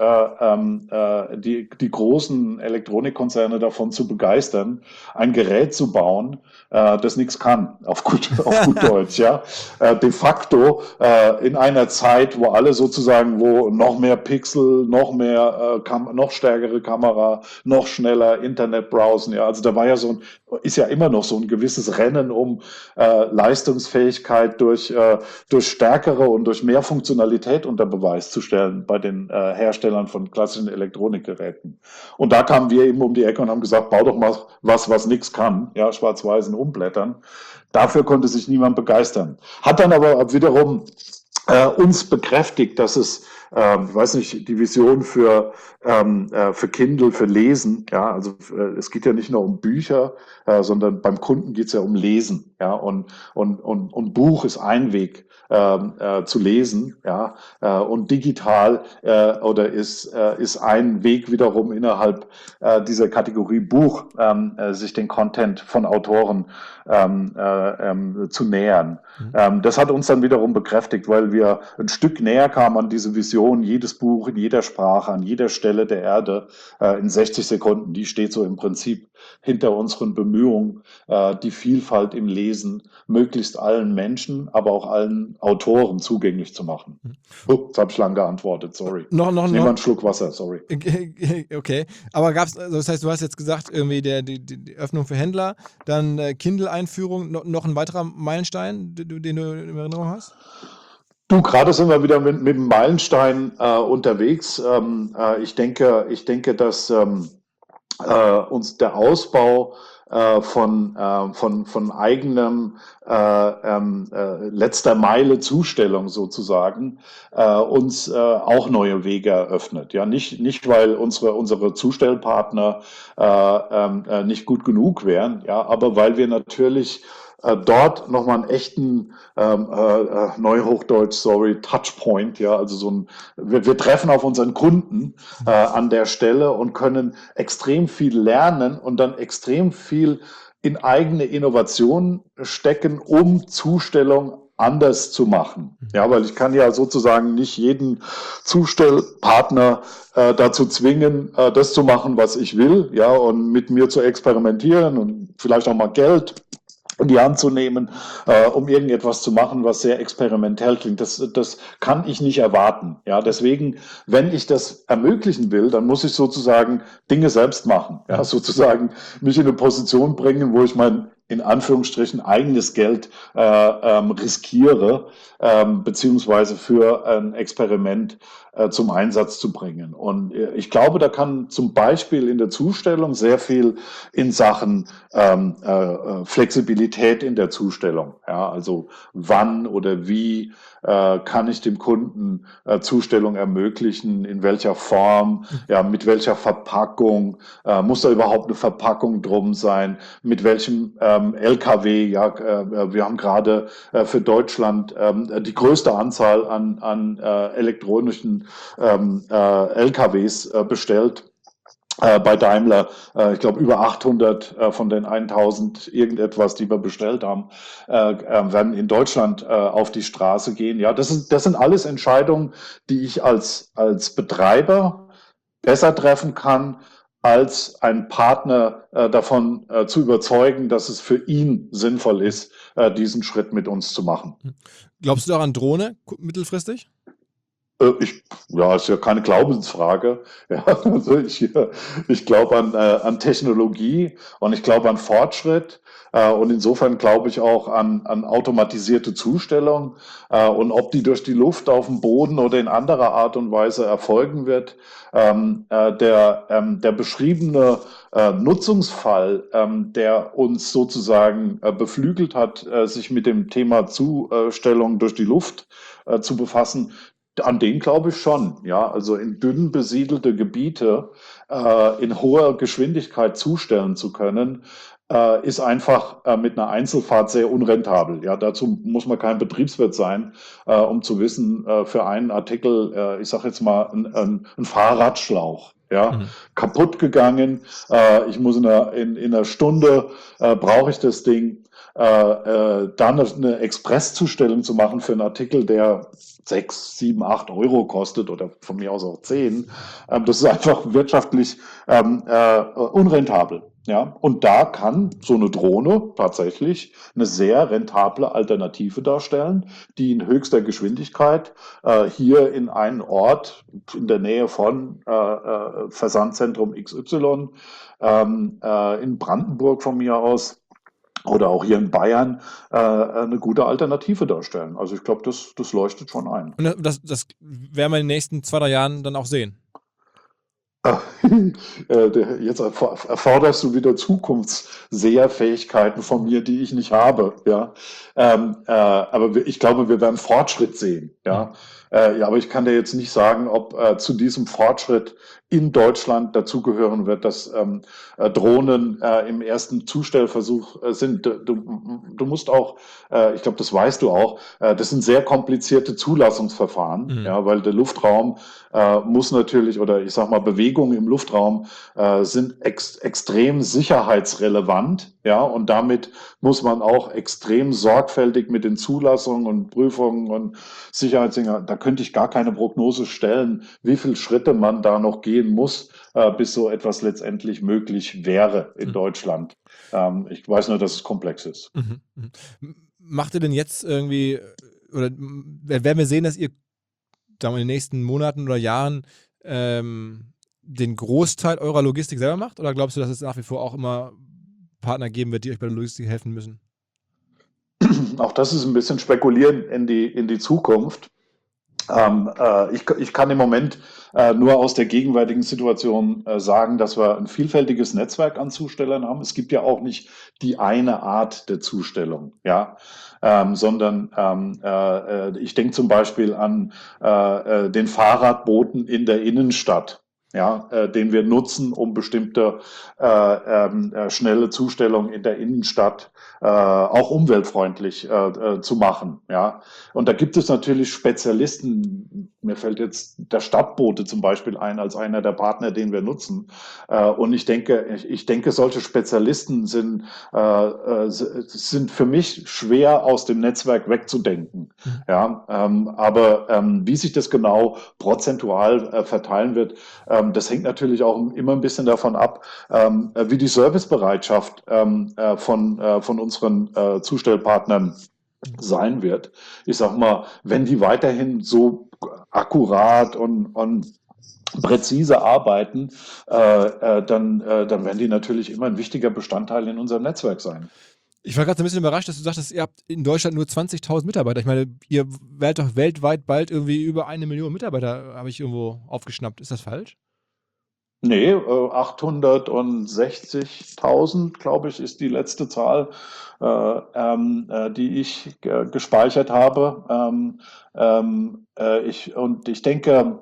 die großen Elektronikkonzerne davon zu begeistern, ein Gerät zu bauen, das nichts kann, auf gut Deutsch. Ja. De facto in einer Zeit, wo alle sozusagen, wo noch mehr Pixel, noch stärkere Kamera, noch schneller Internet browsen. Ja. Also da war ja ist ja immer noch so ein gewisses Rennen um Leistungsfähigkeit durch stärkere und durch mehr Funktionalität unter Beweis zu stellen bei den Herstellern von klassischen Elektronikgeräten. Und da kamen wir eben um die Ecke und haben gesagt, bau doch mal was nichts kann, ja, schwarz-weiß und umblättern. Dafür konnte sich niemand begeistern. Hat dann aber wiederum uns bekräftigt, dass es, ich weiß nicht, die Vision für Kindle, für Lesen, ja, also es geht ja nicht nur um Bücher, sondern beim Kunden geht es ja um Lesen, ja, und Buch ist ein Weg zu lesen, ja, und digital ist ein Weg wiederum innerhalb dieser Kategorie Buch, sich den Content von Autoren zu nähern. Das hat uns dann wiederum bekräftigt, weil wir ein Stück näher kamen an diese Vision, jedes Buch in jeder Sprache, an jeder Stelle der Erde in 60 Sekunden, die steht so im Prinzip hinter unseren Bemühungen, die Vielfalt im Lesen möglichst allen Menschen, aber auch allen Autoren zugänglich zu machen. Jetzt habe ich lang geantwortet, sorry. Ich nehme mal einen Schluck Wasser, sorry. Okay, aber gab's, also das heißt, du hast jetzt gesagt, irgendwie die Öffnung für Händler, dann Kindle-Einführung, noch ein weiterer Meilenstein, den du in Erinnerung hast? Du, gerade sind wir wieder mit dem Meilenstein unterwegs. Ich denke, dass uns der Ausbau von eigenem letzter Meile Zustellung sozusagen uns auch neue Wege eröffnet. Ja, nicht weil unsere Zustellpartner nicht gut genug wären, ja, aber weil wir natürlich dort nochmal einen echten Neuhochdeutsch, sorry, Touchpoint, ja, also wir treffen auf unseren Kunden an der Stelle und können extrem viel lernen und dann extrem viel in eigene Innovationen stecken, um Zustellung anders zu machen. Ja, weil ich kann ja sozusagen nicht jeden Zustellpartner dazu zwingen, das zu machen, was ich will, ja, und mit mir zu experimentieren und vielleicht auch mal Geld in die Hand zu nehmen, um irgendetwas zu machen, was sehr experimentell klingt. Das kann ich nicht erwarten. Ja, deswegen, wenn ich das ermöglichen will, dann muss ich sozusagen Dinge selbst machen. Ja, sozusagen mich in eine Position bringen, wo ich mein in Anführungsstrichen eigenes Geld riskiere, beziehungsweise für ein Experiment zum Einsatz zu bringen. Und ich glaube, da kann zum Beispiel in der Zustellung sehr viel in Sachen Flexibilität in der Zustellung. Ja, also wann oder wie kann ich dem Kunden Zustellung ermöglichen, in welcher Form, ja, mit welcher Verpackung, muss da überhaupt eine Verpackung drum sein, mit welchem LKW, ja, wir haben gerade für Deutschland die größte Anzahl an elektronischen LKWs bestellt. Bei Daimler, ich glaube über 800 von den 1000 irgendetwas, die wir bestellt haben, werden in Deutschland auf die Straße gehen. Ja, das sind alles Entscheidungen, die ich als Betreiber besser treffen kann, als einen Partner davon zu überzeugen, dass es für ihn sinnvoll ist, diesen Schritt mit uns zu machen. Glaubst du auch an Drohne mittelfristig? Ist ja keine Glaubensfrage. Ja, also ich glaube an Technologie und ich glaube an Fortschritt. Und insofern glaube ich auch an automatisierte Zustellung. Und ob die durch die Luft, auf dem Boden oder in anderer Art und Weise erfolgen wird, der beschriebene Nutzungsfall, der uns sozusagen beflügelt hat, sich mit dem Thema Zustellung durch die Luft zu befassen, an den glaube ich schon, ja. Also in dünn besiedelte Gebiete in hoher Geschwindigkeit zustellen zu können, ist einfach mit einer Einzelfahrt sehr unrentabel. Ja, dazu muss man kein Betriebswirt sein, um zu wissen, für einen Artikel, ich sage jetzt mal, ein Fahrradschlauch. Ja, kaputt gegangen. Ich muss in einer Stunde brauche ich das Ding. Dann eine Expresszustellung zu machen für einen Artikel, der 6, 7, 8 Euro kostet oder von mir aus auch 10, das ist einfach wirtschaftlich unrentabel. Ja, und da kann so eine Drohne tatsächlich eine sehr rentable Alternative darstellen, die in höchster Geschwindigkeit hier in einen Ort in der Nähe von Versandzentrum XY in Brandenburg von mir aus oder auch hier in Bayern eine gute Alternative darstellen. Also ich glaube, das leuchtet schon ein. Und das werden wir in den nächsten 2, 3 Jahren dann auch sehen. Jetzt erforderst du wieder Zukunftsseherfähigkeiten von mir, die ich nicht habe. Ja, aber ich glaube, wir werden Fortschritt sehen. Ja, ja, aber ich kann dir jetzt nicht sagen, ob zu diesem Fortschritt in Deutschland dazugehören wird, dass Drohnen im ersten Zustellversuch sind. Du musst auch, ich glaube, das weißt du auch, das sind sehr komplizierte Zulassungsverfahren, ja, weil der Luftraum muss natürlich, oder ich sag mal, Bewegungen im Luftraum sind extrem sicherheitsrelevant, ja, und damit muss man auch extrem sorgfältig mit den Zulassungen und Prüfungen und Sicherheitsdingen, da könnte ich gar keine Prognose stellen, wie viele Schritte man da noch gehen muss, bis so etwas letztendlich möglich wäre in Deutschland. Ich weiß nur, dass es komplex ist. Macht ihr denn jetzt irgendwie, oder werden wir sehen, dass ihr in den nächsten Monaten oder Jahren den Großteil eurer Logistik selber macht? Oder glaubst du, dass es nach wie vor auch immer Partner geben wird, die euch bei der Logistik helfen müssen? Auch das ist ein bisschen spekulieren in die Zukunft. Ich kann im Moment nur aus der gegenwärtigen Situation sagen, dass wir ein vielfältiges Netzwerk an Zustellern haben. Es gibt ja auch nicht die eine Art der Zustellung, ja, sondern ich denke zum Beispiel an den Fahrradboten in der Innenstadt. Ja, den wir nutzen, um bestimmte schnelle Zustellung in der Innenstadt auch umweltfreundlich zu machen. Ja, und da gibt es natürlich Spezialisten. Mir fällt jetzt der Stadtbote zum Beispiel ein als einer der Partner, den wir nutzen. Und ich denke, solche Spezialisten sind für mich schwer aus dem Netzwerk wegzudenken. Ja, aber wie sich das genau prozentual verteilen wird, das hängt natürlich auch immer ein bisschen davon ab, wie die Servicebereitschaft von unseren Zustellpartnern sein wird. Ich sag mal, wenn die weiterhin so akkurat und präzise arbeiten, dann werden die natürlich immer ein wichtiger Bestandteil in unserem Netzwerk sein. Ich war gerade so ein bisschen überrascht, dass du sagtest, ihr habt in Deutschland nur 20.000 Mitarbeiter. Ich meine, ihr werdet doch weltweit bald irgendwie über 1 Million Mitarbeiter, habe ich irgendwo aufgeschnappt. Ist das falsch? Nee, 860.000, glaube ich, ist die letzte Zahl, die ich gespeichert habe. Ich denke,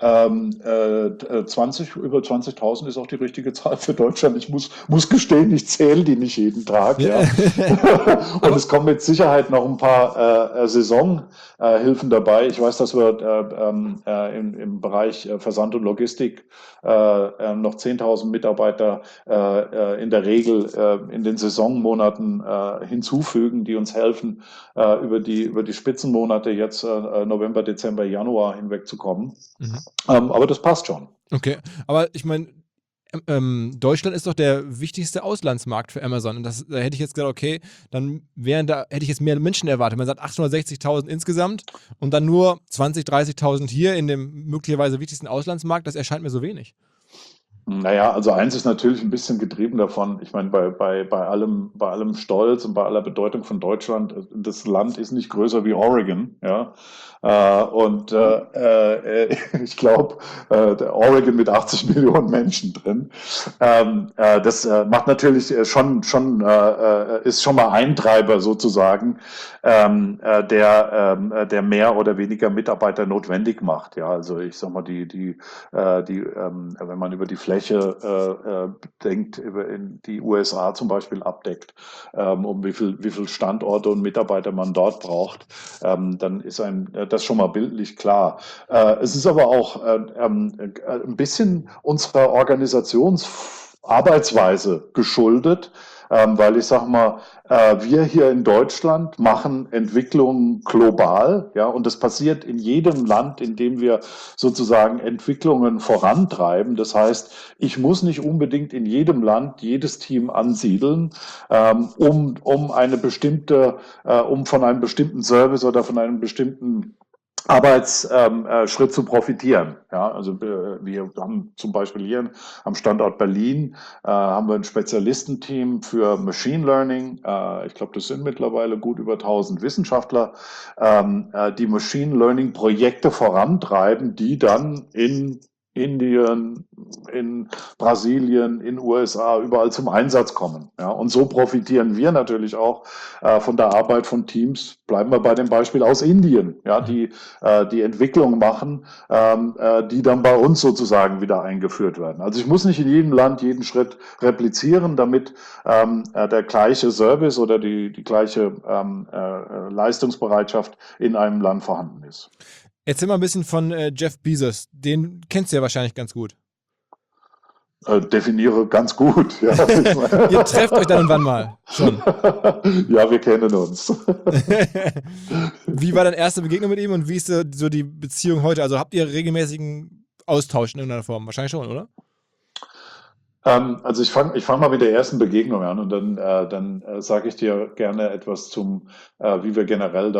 über 20.000 ist auch die richtige Zahl für Deutschland. Ich muss gestehen, ich zähle die nicht jeden Tag. Ja. Und es kommen mit Sicherheit noch ein paar Saisonhilfen dabei. Ich weiß, dass wir im Bereich Versand und Logistik noch 10.000 Mitarbeiter in der Regel in den Saisonmonaten hinzufügen, die uns helfen, über die Spitzenmonate jetzt November, Dezember, Januar hinwegzukommen. Aber das passt schon. Okay, aber ich meine, Deutschland ist doch der wichtigste Auslandsmarkt für Amazon. Und da hätte ich jetzt gedacht, okay, hätte ich jetzt mehr Menschen erwartet. Man sagt 860.000 insgesamt und dann nur 20.000, 30.000 hier in dem möglicherweise wichtigsten Auslandsmarkt. Das erscheint mir so wenig. Naja, also eins ist natürlich ein bisschen getrieben davon. Ich meine, bei allem Stolz und bei aller Bedeutung von Deutschland, das Land ist nicht größer wie Oregon, ja. Ich glaube, Oregon mit 80 Millionen Menschen drin. Das macht natürlich ist schon mal ein Treiber sozusagen, der mehr oder weniger Mitarbeiter notwendig macht. Ja, also ich sag mal, wenn man über die Fläche denkt, in die USA zum Beispiel abdeckt, um wie viel Standorte und Mitarbeiter man dort braucht, dann ist das schon mal bildlich klar. Es ist aber auch ein bisschen unserer Organisationsarbeitsweise geschuldet, weil ich sag mal, wir hier in Deutschland machen Entwicklung global, ja, und das passiert in jedem Land, in dem wir sozusagen Entwicklungen vorantreiben. Das heißt, ich muss nicht unbedingt in jedem Land jedes Team ansiedeln, um von einem bestimmten Service oder von einem bestimmten Arbeitsschritt zu profitieren. Ja, also wir haben zum Beispiel hier am Standort Berlin haben wir ein Spezialistenteam für Machine Learning. Ich glaube, das sind mittlerweile gut über 1000 Wissenschaftler, die Machine Learning Projekte vorantreiben, die dann in Indien, in Brasilien, in USA überall zum Einsatz kommen. Ja, und so profitieren wir natürlich auch von der Arbeit von Teams. Bleiben wir bei dem Beispiel aus Indien, ja, die Entwicklung machen, die dann bei uns sozusagen wieder eingeführt werden. Also ich muss nicht in jedem Land jeden Schritt replizieren, damit der gleiche Service oder die gleiche Leistungsbereitschaft in einem Land vorhanden ist. Erzähl mal ein bisschen von Jeff Bezos. Den kennst du ja wahrscheinlich ganz gut. Definiere ganz gut. Ja. Ihr trefft euch dann und wann mal schon. Ja, wir kennen uns. Wie war deine erste Begegnung mit ihm und wie ist so die Beziehung heute? Also habt ihr regelmäßigen Austausch in irgendeiner Form? Wahrscheinlich schon, oder? Also ich fang mal mit der ersten Begegnung an und dann sage ich dir gerne etwas wie wir generell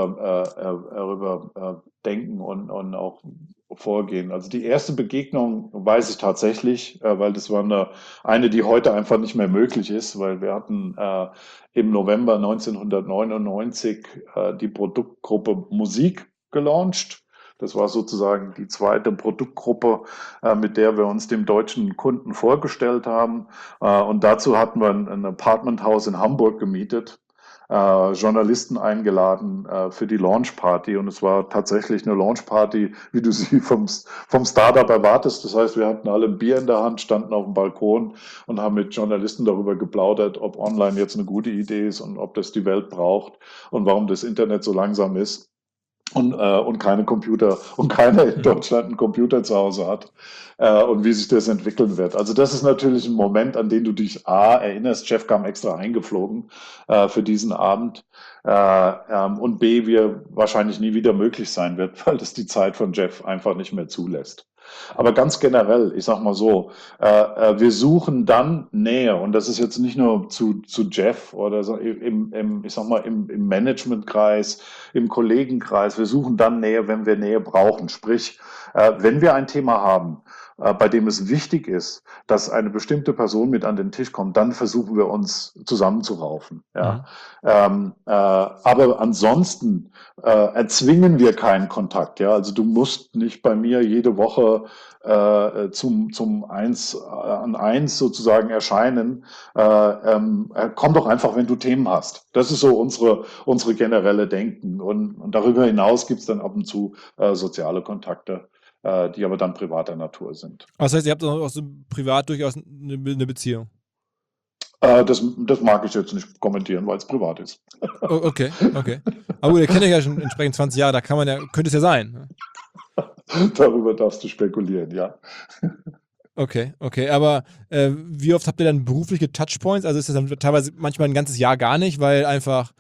darüber denken und auch vorgehen. Also die erste Begegnung weiß ich tatsächlich, weil das war eine, die heute einfach nicht mehr möglich ist, weil wir hatten im November 1999 die Produktgruppe Musik gelauncht. Das war sozusagen die zweite Produktgruppe, mit der wir uns dem deutschen Kunden vorgestellt haben. Und dazu hatten wir ein Apartmenthaus in Hamburg gemietet, Journalisten eingeladen für die Launchparty. Und es war tatsächlich eine Launchparty, wie du sie vom Startup erwartest. Das heißt, wir hatten alle ein Bier in der Hand, standen auf dem Balkon und haben mit Journalisten darüber geplaudert, ob online jetzt eine gute Idee ist und ob das die Welt braucht und warum das Internet so langsam ist. Und keine Computer und keiner in Deutschland einen Computer zu Hause hat und wie sich das entwickeln wird. Also das ist natürlich ein Moment, an den du dich A, erinnerst. Jeff kam extra eingeflogen für diesen Abend und B, wie er wahrscheinlich nie wieder möglich sein wird, weil das die Zeit von Jeff einfach nicht mehr zulässt. Aber ganz generell, ich sag mal so, wir suchen dann Nähe und das ist jetzt nicht nur zu Jeff oder so ich sag mal im Managementkreis, im Kollegenkreis. Wir suchen dann Nähe, wenn wir Nähe brauchen. Sprich, wenn wir ein Thema haben, bei dem es wichtig ist, dass eine bestimmte Person mit an den Tisch kommt, dann versuchen wir uns zusammenzuraufen. Ja. Aber ansonsten erzwingen wir keinen Kontakt. Ja. Also du musst nicht bei mir jede Woche zum 1-an-1 sozusagen erscheinen. Komm doch einfach, wenn du Themen hast. Das ist so unsere generelle Denken. Und darüber hinaus gibt es dann ab und zu soziale Kontakte, die aber dann privater Natur sind. Das heißt, ihr habt auch so privat durchaus eine Beziehung? Das mag ich jetzt nicht kommentieren, weil es privat ist. Okay. Aber gut, ihr kennt euch ja schon entsprechend 20 Jahre, da könnte es ja sein. Ne? Darüber darfst du spekulieren, ja. Okay. Aber wie oft habt ihr dann berufliche Touchpoints? Also ist das dann teilweise manchmal ein ganzes Jahr gar nicht, weil einfach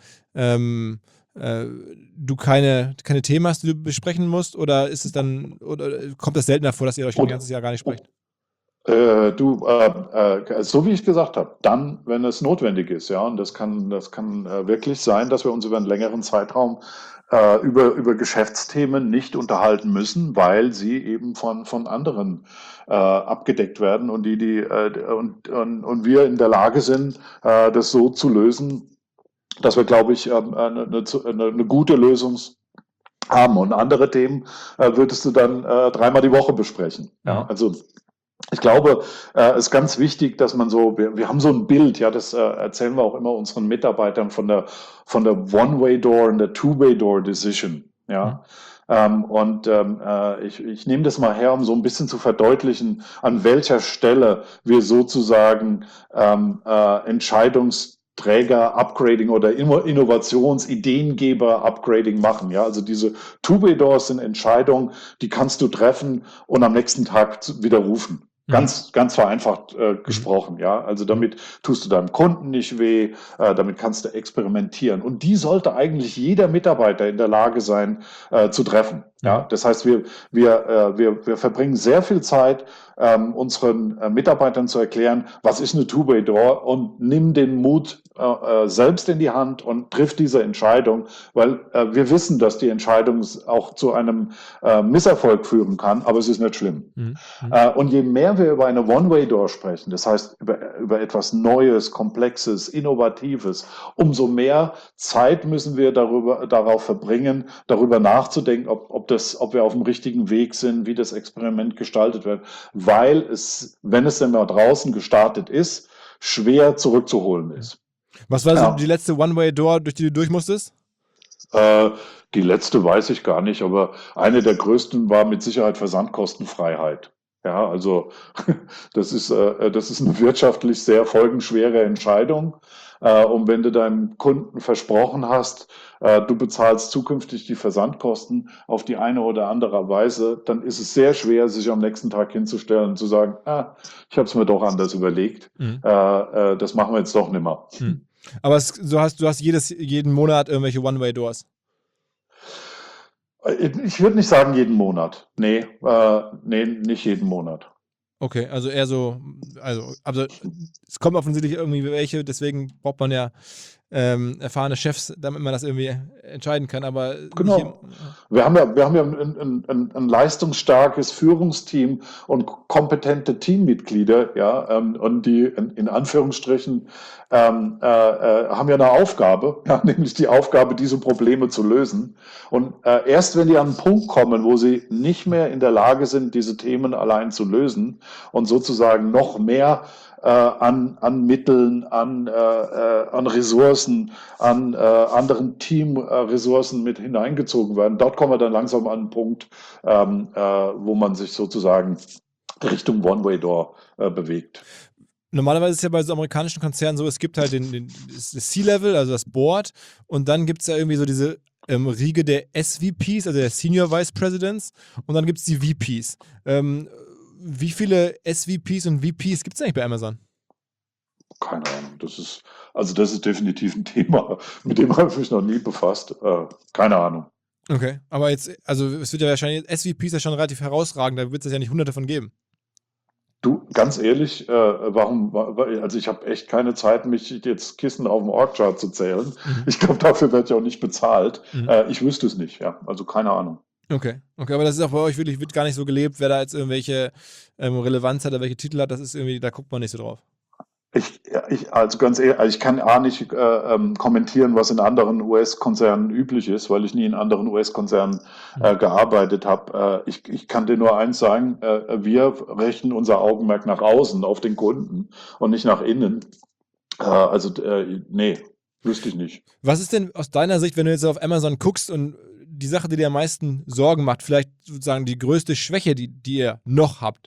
du keine Themen hast, die du besprechen musst? Oder ist es dann, oder kommt das seltener vor, dass ihr euch ein ganzes Jahr gar nicht sprecht? So wie ich gesagt habe, dann, wenn es notwendig ist, ja, und das kann wirklich sein, dass wir uns über einen längeren Zeitraum über Geschäftsthemen nicht unterhalten müssen, weil sie eben von anderen abgedeckt werden und und wir in der Lage sind, das so zu lösen, dass wir, glaube ich, eine gute Lösung haben. Und andere Themen würdest du dann 3-mal die Woche besprechen. Ja, also ich glaube, es ist ganz wichtig, dass man wir haben so ein Bild, ja, das erzählen wir auch immer unseren Mitarbeitern von der One-Way-Door und der Two-Way-Door-Decision, ja. Ich nehme das mal her, um so ein bisschen zu verdeutlichen, an welcher Stelle wir sozusagen Entscheidungsträger-Upgrading oder Innovations-Ideengeber-Upgrading machen. Ja, also diese Two-Way-Doors sind Entscheidungen, die kannst du treffen und am nächsten Tag widerrufen. Ganz vereinfacht gesprochen, ja. Also damit tust du deinem Kunden nicht weh, damit kannst du experimentieren. Und die sollte eigentlich jeder Mitarbeiter in der Lage sein, zu treffen. Ja, das heißt, wir verbringen sehr viel Zeit, unseren Mitarbeitern zu erklären, was ist eine Two-Way-Door und nimm den Mut selbst in die Hand und triff diese Entscheidung, weil wir wissen, dass die Entscheidung auch zu einem Misserfolg führen kann, aber es ist nicht schlimm. Und je mehr wir über eine One-Way-Door sprechen, das heißt über etwas Neues, Komplexes, Innovatives, umso mehr Zeit müssen wir darauf verbringen, darüber nachzudenken, ob wir auf dem richtigen Weg sind, wie das Experiment gestaltet wird, weil es, wenn es denn mal draußen gestartet ist, schwer zurückzuholen ist. Was war so die letzte One-Way-Door, durch die du durch musstest? Die letzte weiß ich gar nicht, aber eine der größten war mit Sicherheit Versandkostenfreiheit. Ja, also das ist eine wirtschaftlich sehr folgenschwere Entscheidung. Und wenn du deinem Kunden versprochen hast, du bezahlst zukünftig die Versandkosten auf die eine oder andere Weise, dann ist es sehr schwer, sich am nächsten Tag hinzustellen und zu sagen, ich habe es mir doch anders überlegt. Das machen wir jetzt doch nimmer. Aber du hast jeden Monat irgendwelche One-Way-Doors? Ich würde nicht sagen jeden Monat. Nee, nicht jeden Monat. Okay, also eher so, also es kommen offensichtlich irgendwie welche, deswegen braucht man ja erfahrene Chefs, damit man das irgendwie entscheiden kann. Aber Genau. Wir haben ja ein leistungsstarkes Führungsteam und kompetente Teammitglieder, ja, und die in Anführungsstrichen haben ja eine Aufgabe, ja, nämlich die Aufgabe, diese Probleme zu lösen. Und erst wenn die an einen Punkt kommen, wo sie nicht mehr in der Lage sind, diese Themen allein zu lösen und sozusagen noch mehr an Mitteln, an Ressourcen, an anderen Teamressourcen mit hineingezogen werden. Dort kommen wir dann langsam an einen Punkt, wo man sich sozusagen Richtung One-Way-Door bewegt. Normalerweise ist es ja bei so amerikanischen Konzernen so, es gibt halt das C-Level, also das Board, und dann gibt es ja irgendwie so diese Riege der SVPs, also der Senior Vice Presidents, und dann gibt es die VPs. Wie viele SVPs und VPs gibt es eigentlich bei Amazon? Keine Ahnung. Das ist definitiv ein Thema, mit dem habe ich mich noch nie befasst. Keine Ahnung. Okay, aber jetzt, also es wird ja wahrscheinlich, SVPs ja schon relativ herausragend, da wird es ja nicht hunderte von geben. Du, ganz ehrlich, also ich habe echt keine Zeit, mich jetzt Kissen auf dem Org-Chart zu zählen. Mhm. Ich glaube, dafür werde ich auch nicht bezahlt. Mhm. Ich wüsste es nicht, ja. Also keine Ahnung. Okay, aber das ist auch bei euch wirklich, wird gar nicht so gelebt, wer da jetzt irgendwelche Relevanz hat oder welche Titel hat, das ist irgendwie, da guckt man nicht so drauf. Also ganz ehrlich, ich kann nicht kommentieren, was in anderen US-Konzernen üblich ist, weil ich nie in anderen US-Konzernen gearbeitet habe. Ich kann dir nur eins sagen, wir richten unser Augenmerk nach außen, auf den Kunden und nicht nach innen. Nee, wüsste ich nicht. Was ist denn aus deiner Sicht, wenn du jetzt auf Amazon guckst und die Sache, die dir am meisten Sorgen macht, vielleicht sozusagen die größte Schwäche, die ihr noch habt?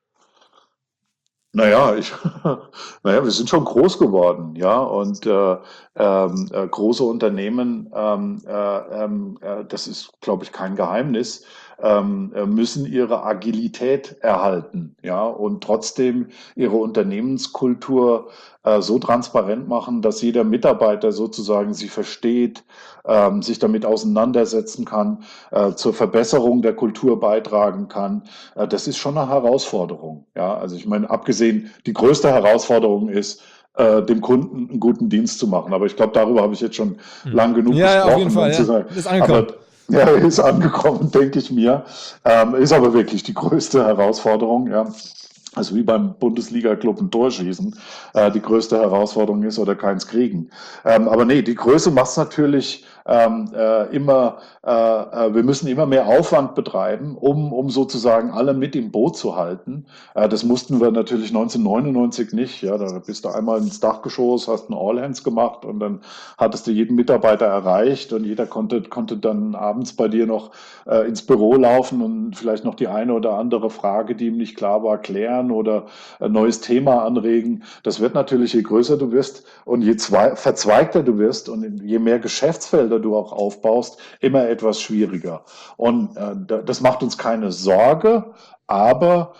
Naja, wir sind schon groß geworden, ja, und große Unternehmen, das ist, glaube ich, kein Geheimnis, müssen ihre Agilität erhalten, ja, und trotzdem ihre Unternehmenskultur so transparent machen, dass jeder Mitarbeiter sozusagen sie versteht, sich damit auseinandersetzen kann, zur Verbesserung der Kultur beitragen kann. Das ist schon eine Herausforderung. Ja, also ich meine, abgesehen, die größte Herausforderung ist, dem Kunden einen guten Dienst zu machen. Aber ich glaube, darüber habe ich jetzt schon lang genug gesprochen. Ja, auf jeden Fall. Zu sagen, ist angekommen. Ist angekommen, denke ich mir. Ist aber wirklich die größte Herausforderung. Ja. Also wie beim Bundesliga-Club ein Tor schießen, die größte Herausforderung ist oder keins kriegen. Aber nee, die Größe macht es natürlich immer, wir müssen immer mehr Aufwand betreiben, um sozusagen alle mit im Boot zu halten. Das mussten wir natürlich 1999 nicht. Ja, da bist du einmal ins Dachgeschoss, hast ein All-Hands gemacht und dann hattest du jeden Mitarbeiter erreicht und jeder konnte dann abends bei dir noch ins Büro laufen und vielleicht noch die eine oder andere Frage, die ihm nicht klar war, klären oder ein neues Thema anregen. Das wird natürlich, je größer du wirst und je verzweigter du wirst und je mehr Geschäftsfelder du auch aufbaust, immer etwas schwieriger. Und das macht uns keine Sorge, aber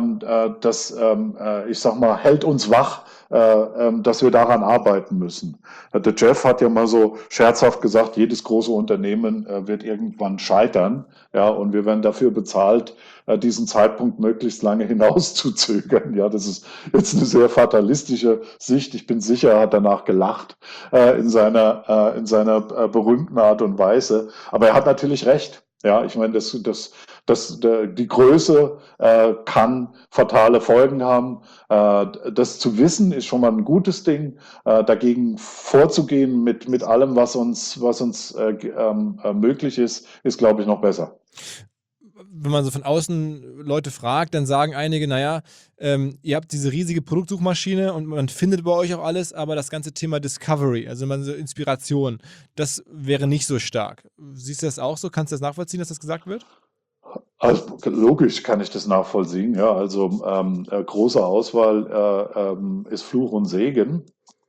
ich sag mal, hält uns wach, dass wir daran arbeiten müssen. Der Jeff hat ja mal so scherzhaft gesagt, jedes große Unternehmen wird irgendwann scheitern, ja, und wir werden dafür bezahlt, diesen Zeitpunkt möglichst lange hinauszuzögern. Ja, das ist jetzt eine sehr fatalistische Sicht. Ich bin sicher, er hat danach gelacht in seiner berühmten Art und Weise. Aber er hat natürlich recht. Ja, ich meine, die Größe kann fatale Folgen haben. Das zu wissen ist schon mal ein gutes Ding. Dagegen vorzugehen mit allem, was uns möglich ist, glaube ich, noch besser. Wenn man so von außen Leute fragt, dann sagen einige, naja, ihr habt diese riesige Produktsuchmaschine und man findet bei euch auch alles, aber das ganze Thema Discovery, also so Inspiration, das wäre nicht so stark. Siehst du das auch so? Kannst du das nachvollziehen, dass das gesagt wird? Also, logisch kann ich das nachvollziehen. Ja, also große Auswahl ist Fluch und Segen.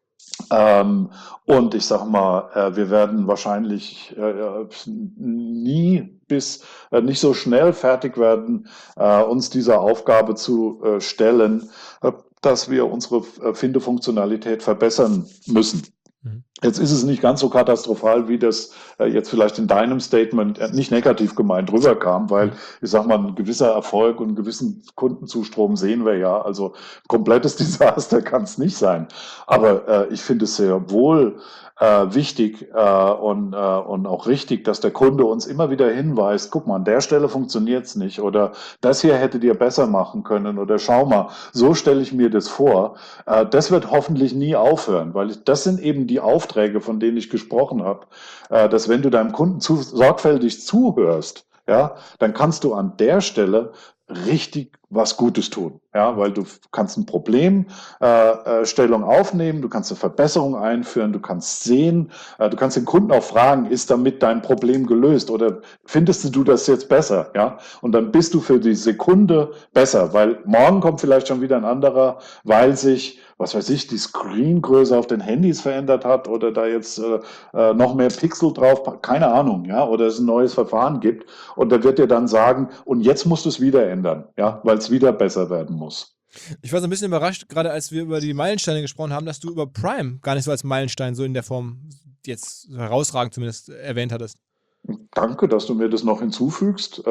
Und ich sag mal, wir werden wahrscheinlich nie bis nicht so schnell fertig werden, uns dieser Aufgabe zu stellen, dass wir unsere Findefunktionalität verbessern müssen. Jetzt ist es nicht ganz so katastrophal, wie das jetzt vielleicht in deinem Statement nicht negativ gemeint rüberkam, weil ich sag mal, ein gewisser Erfolg und einen gewissen Kundenzustrom sehen wir ja. Also komplettes Desaster kann es nicht sein. Aber ich finde es sehr wohl wichtig und auch richtig, dass der Kunde uns immer wieder hinweist, guck mal, an der Stelle funktioniert's nicht oder das hier hättet ihr besser machen können oder schau mal, so stelle ich mir das vor. Das wird hoffentlich nie aufhören, weil das sind eben die Aufträge, von denen ich gesprochen habe, dass wenn du deinem Kunden sorgfältig zuhörst, ja, dann kannst du an der Stelle richtig was Gutes tun, ja, weil du kannst ein Problemstellung aufnehmen, du kannst eine Verbesserung einführen, du kannst sehen, du kannst den Kunden auch fragen, ist damit dein Problem gelöst oder findest du das jetzt besser, ja, und dann bist du für die Sekunde besser, weil morgen kommt vielleicht schon wieder ein anderer, weil sich, was weiß ich, die Screengröße auf den Handys verändert hat oder da jetzt noch mehr Pixel drauf, keine Ahnung, ja, oder es ein neues Verfahren gibt und der wird dir dann sagen, und jetzt musst du es wieder ändern, ja, weil es wieder besser werden muss. Ich war so ein bisschen überrascht, gerade als wir über die Meilensteine gesprochen haben, dass du über Prime gar nicht so als Meilenstein so in der Form jetzt herausragend zumindest erwähnt hattest. Danke, dass du mir das noch hinzufügst.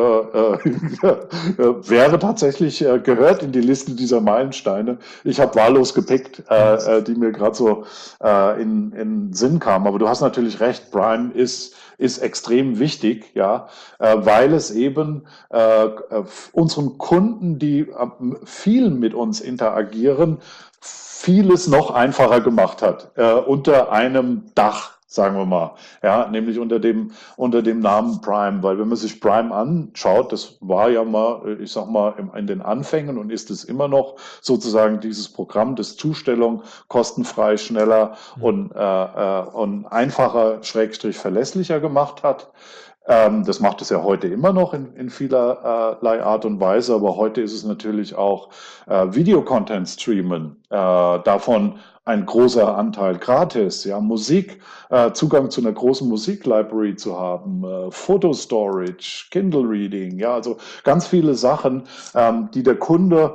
Wäre tatsächlich gehört in die Liste dieser Meilensteine. Ich habe wahllos gepickt, die mir gerade so in den Sinn kamen. Aber du hast natürlich recht, Prime ist extrem wichtig, ja, weil es eben unseren Kunden, die viel mit uns interagieren, vieles noch einfacher gemacht hat, unter einem Dach, sagen wir mal, ja, nämlich unter dem Namen Prime, weil wenn man sich Prime anschaut, das war ja mal, ich sag mal, in den Anfängen und ist es immer noch sozusagen dieses Programm, das Zustellung kostenfrei, schneller und einfacher, Schrägstrich verlässlicher gemacht hat. Das macht es ja heute immer noch in vielerlei Art und Weise, aber heute ist es natürlich auch Videocontent streamen, davon ein großer Anteil gratis, ja, Musik, Zugang zu einer großen Musiklibrary zu haben, Photostorage, Kindle Reading, ja, also ganz viele Sachen, die der Kunde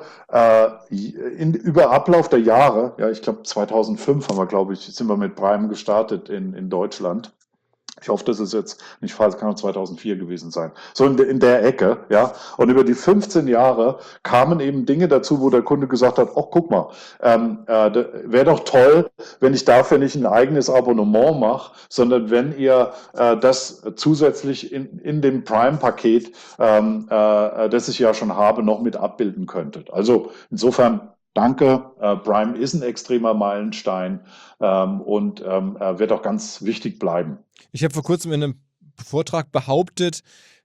über Ablauf der Jahre, ja, ich glaube 2005 sind wir mit Prime gestartet in Deutschland. Ich hoffe, das ist jetzt nicht falsch, kann auch 2004 gewesen sein. So in der Ecke, ja. Und über die 15 Jahre kamen eben Dinge dazu, wo der Kunde gesagt hat, oh, guck mal, wäre doch toll, wenn ich dafür nicht ein eigenes Abonnement mache, sondern wenn ihr das zusätzlich in dem Prime-Paket, das ich ja schon habe, noch mit abbilden könntet. Also insofern danke, Prime ist ein extremer Meilenstein und wird auch ganz wichtig bleiben. Ich habe vor kurzem in einem Vortrag behauptet,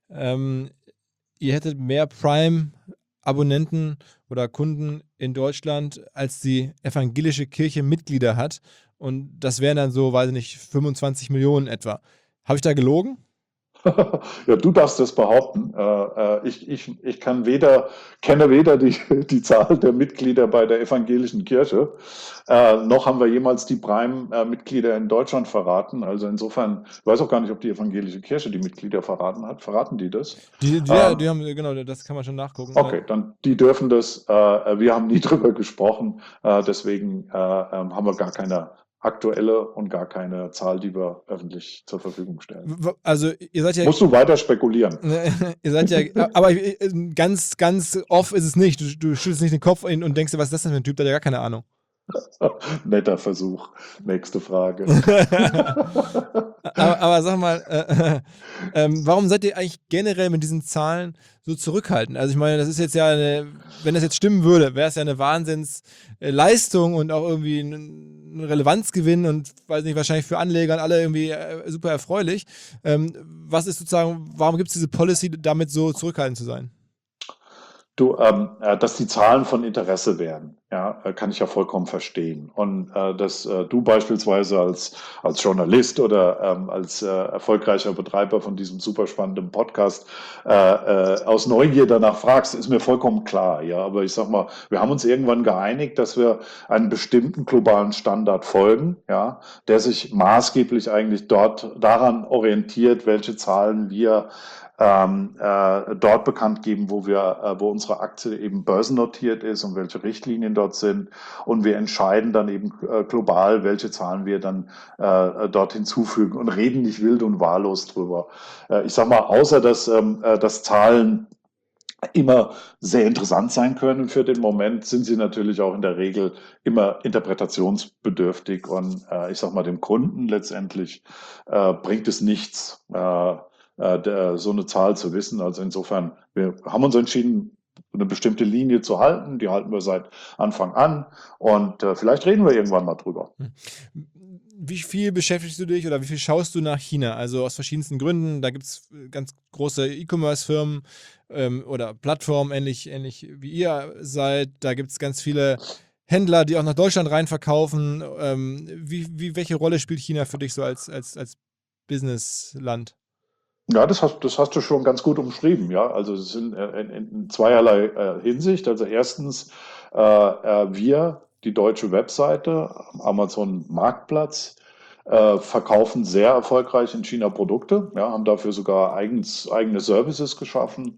ihr hättet mehr Prime-Abonnenten oder Kunden in Deutschland, als die evangelische Kirche Mitglieder hat. Und das wären dann so, weiß ich nicht, 25 Millionen etwa. Habe ich da gelogen? Ja, du darfst das behaupten. Ich kenne weder die Zahl der Mitglieder bei der evangelischen Kirche, noch haben wir jemals die Prime-Mitglieder in Deutschland verraten. Also insofern, ich weiß auch gar nicht, ob die evangelische Kirche die Mitglieder verraten hat. Verraten die das? Die haben, genau, das kann man schon nachgucken. Okay, dann die dürfen das. Wir haben nie drüber gesprochen, deswegen haben wir gar keine aktuelle und gar keine Zahl, die wir öffentlich zur Verfügung stellen. Also ihr seid ja... Musst du weiter spekulieren. Ihr seid ja... Aber ganz, ganz off ist es nicht. Du schüttelst nicht den Kopf und denkst dir, was ist das denn für ein Typ? Der hat ja gar keine Ahnung. Netter Versuch. Nächste Frage. aber sag mal, warum seid ihr eigentlich generell mit diesen Zahlen so zurückhaltend? Also ich meine, das ist jetzt ja wenn das jetzt stimmen würde, wäre es ja eine Wahnsinnsleistung und auch irgendwie ein Relevanzgewinn und weiß nicht, wahrscheinlich für Anleger und alle irgendwie super erfreulich. Was ist sozusagen, warum gibt es diese Policy, damit so zurückhaltend zu sein? Du, dass die Zahlen von Interesse werden, ja, kann ich ja vollkommen verstehen. Und dass du beispielsweise als Journalist oder als erfolgreicher Betreiber von diesem super spannenden Podcast aus Neugier danach fragst, ist mir vollkommen klar. Ja, aber ich sag mal, wir haben uns irgendwann geeinigt, dass wir einen bestimmten globalen Standard folgen, ja, der sich maßgeblich eigentlich daran orientiert, welche Zahlen wir dort bekannt geben, wo unsere Aktie eben börsennotiert ist und welche Richtlinien dort sind. Und wir entscheiden dann eben global, welche Zahlen wir dann dort hinzufügen und reden nicht wild und wahllos drüber. Ich sag mal, außer dass Zahlen immer sehr interessant sein können für den Moment, sind sie natürlich auch in der Regel immer interpretationsbedürftig und ich sag mal, dem Kunden letztendlich bringt es nichts, so eine Zahl zu wissen. Also insofern, wir haben uns entschieden, eine bestimmte Linie zu halten, die halten wir seit Anfang an und vielleicht reden wir irgendwann mal drüber. Wie viel beschäftigst du dich oder wie viel schaust du nach China? Also aus verschiedensten Gründen. Da gibt es ganz große E-Commerce-Firmen oder Plattformen, ähnlich wie ihr seid. Da gibt es ganz viele Händler, die auch nach Deutschland rein verkaufen. Welche Rolle spielt China für dich so als Businessland? Ja, das hast du schon ganz gut umschrieben, ja. Also es sind in zweierlei Hinsicht. Also erstens, wir, die deutsche Webseite, Amazon Marktplatz, verkaufen sehr erfolgreich in China Produkte, ja, haben dafür sogar eigene Services geschaffen,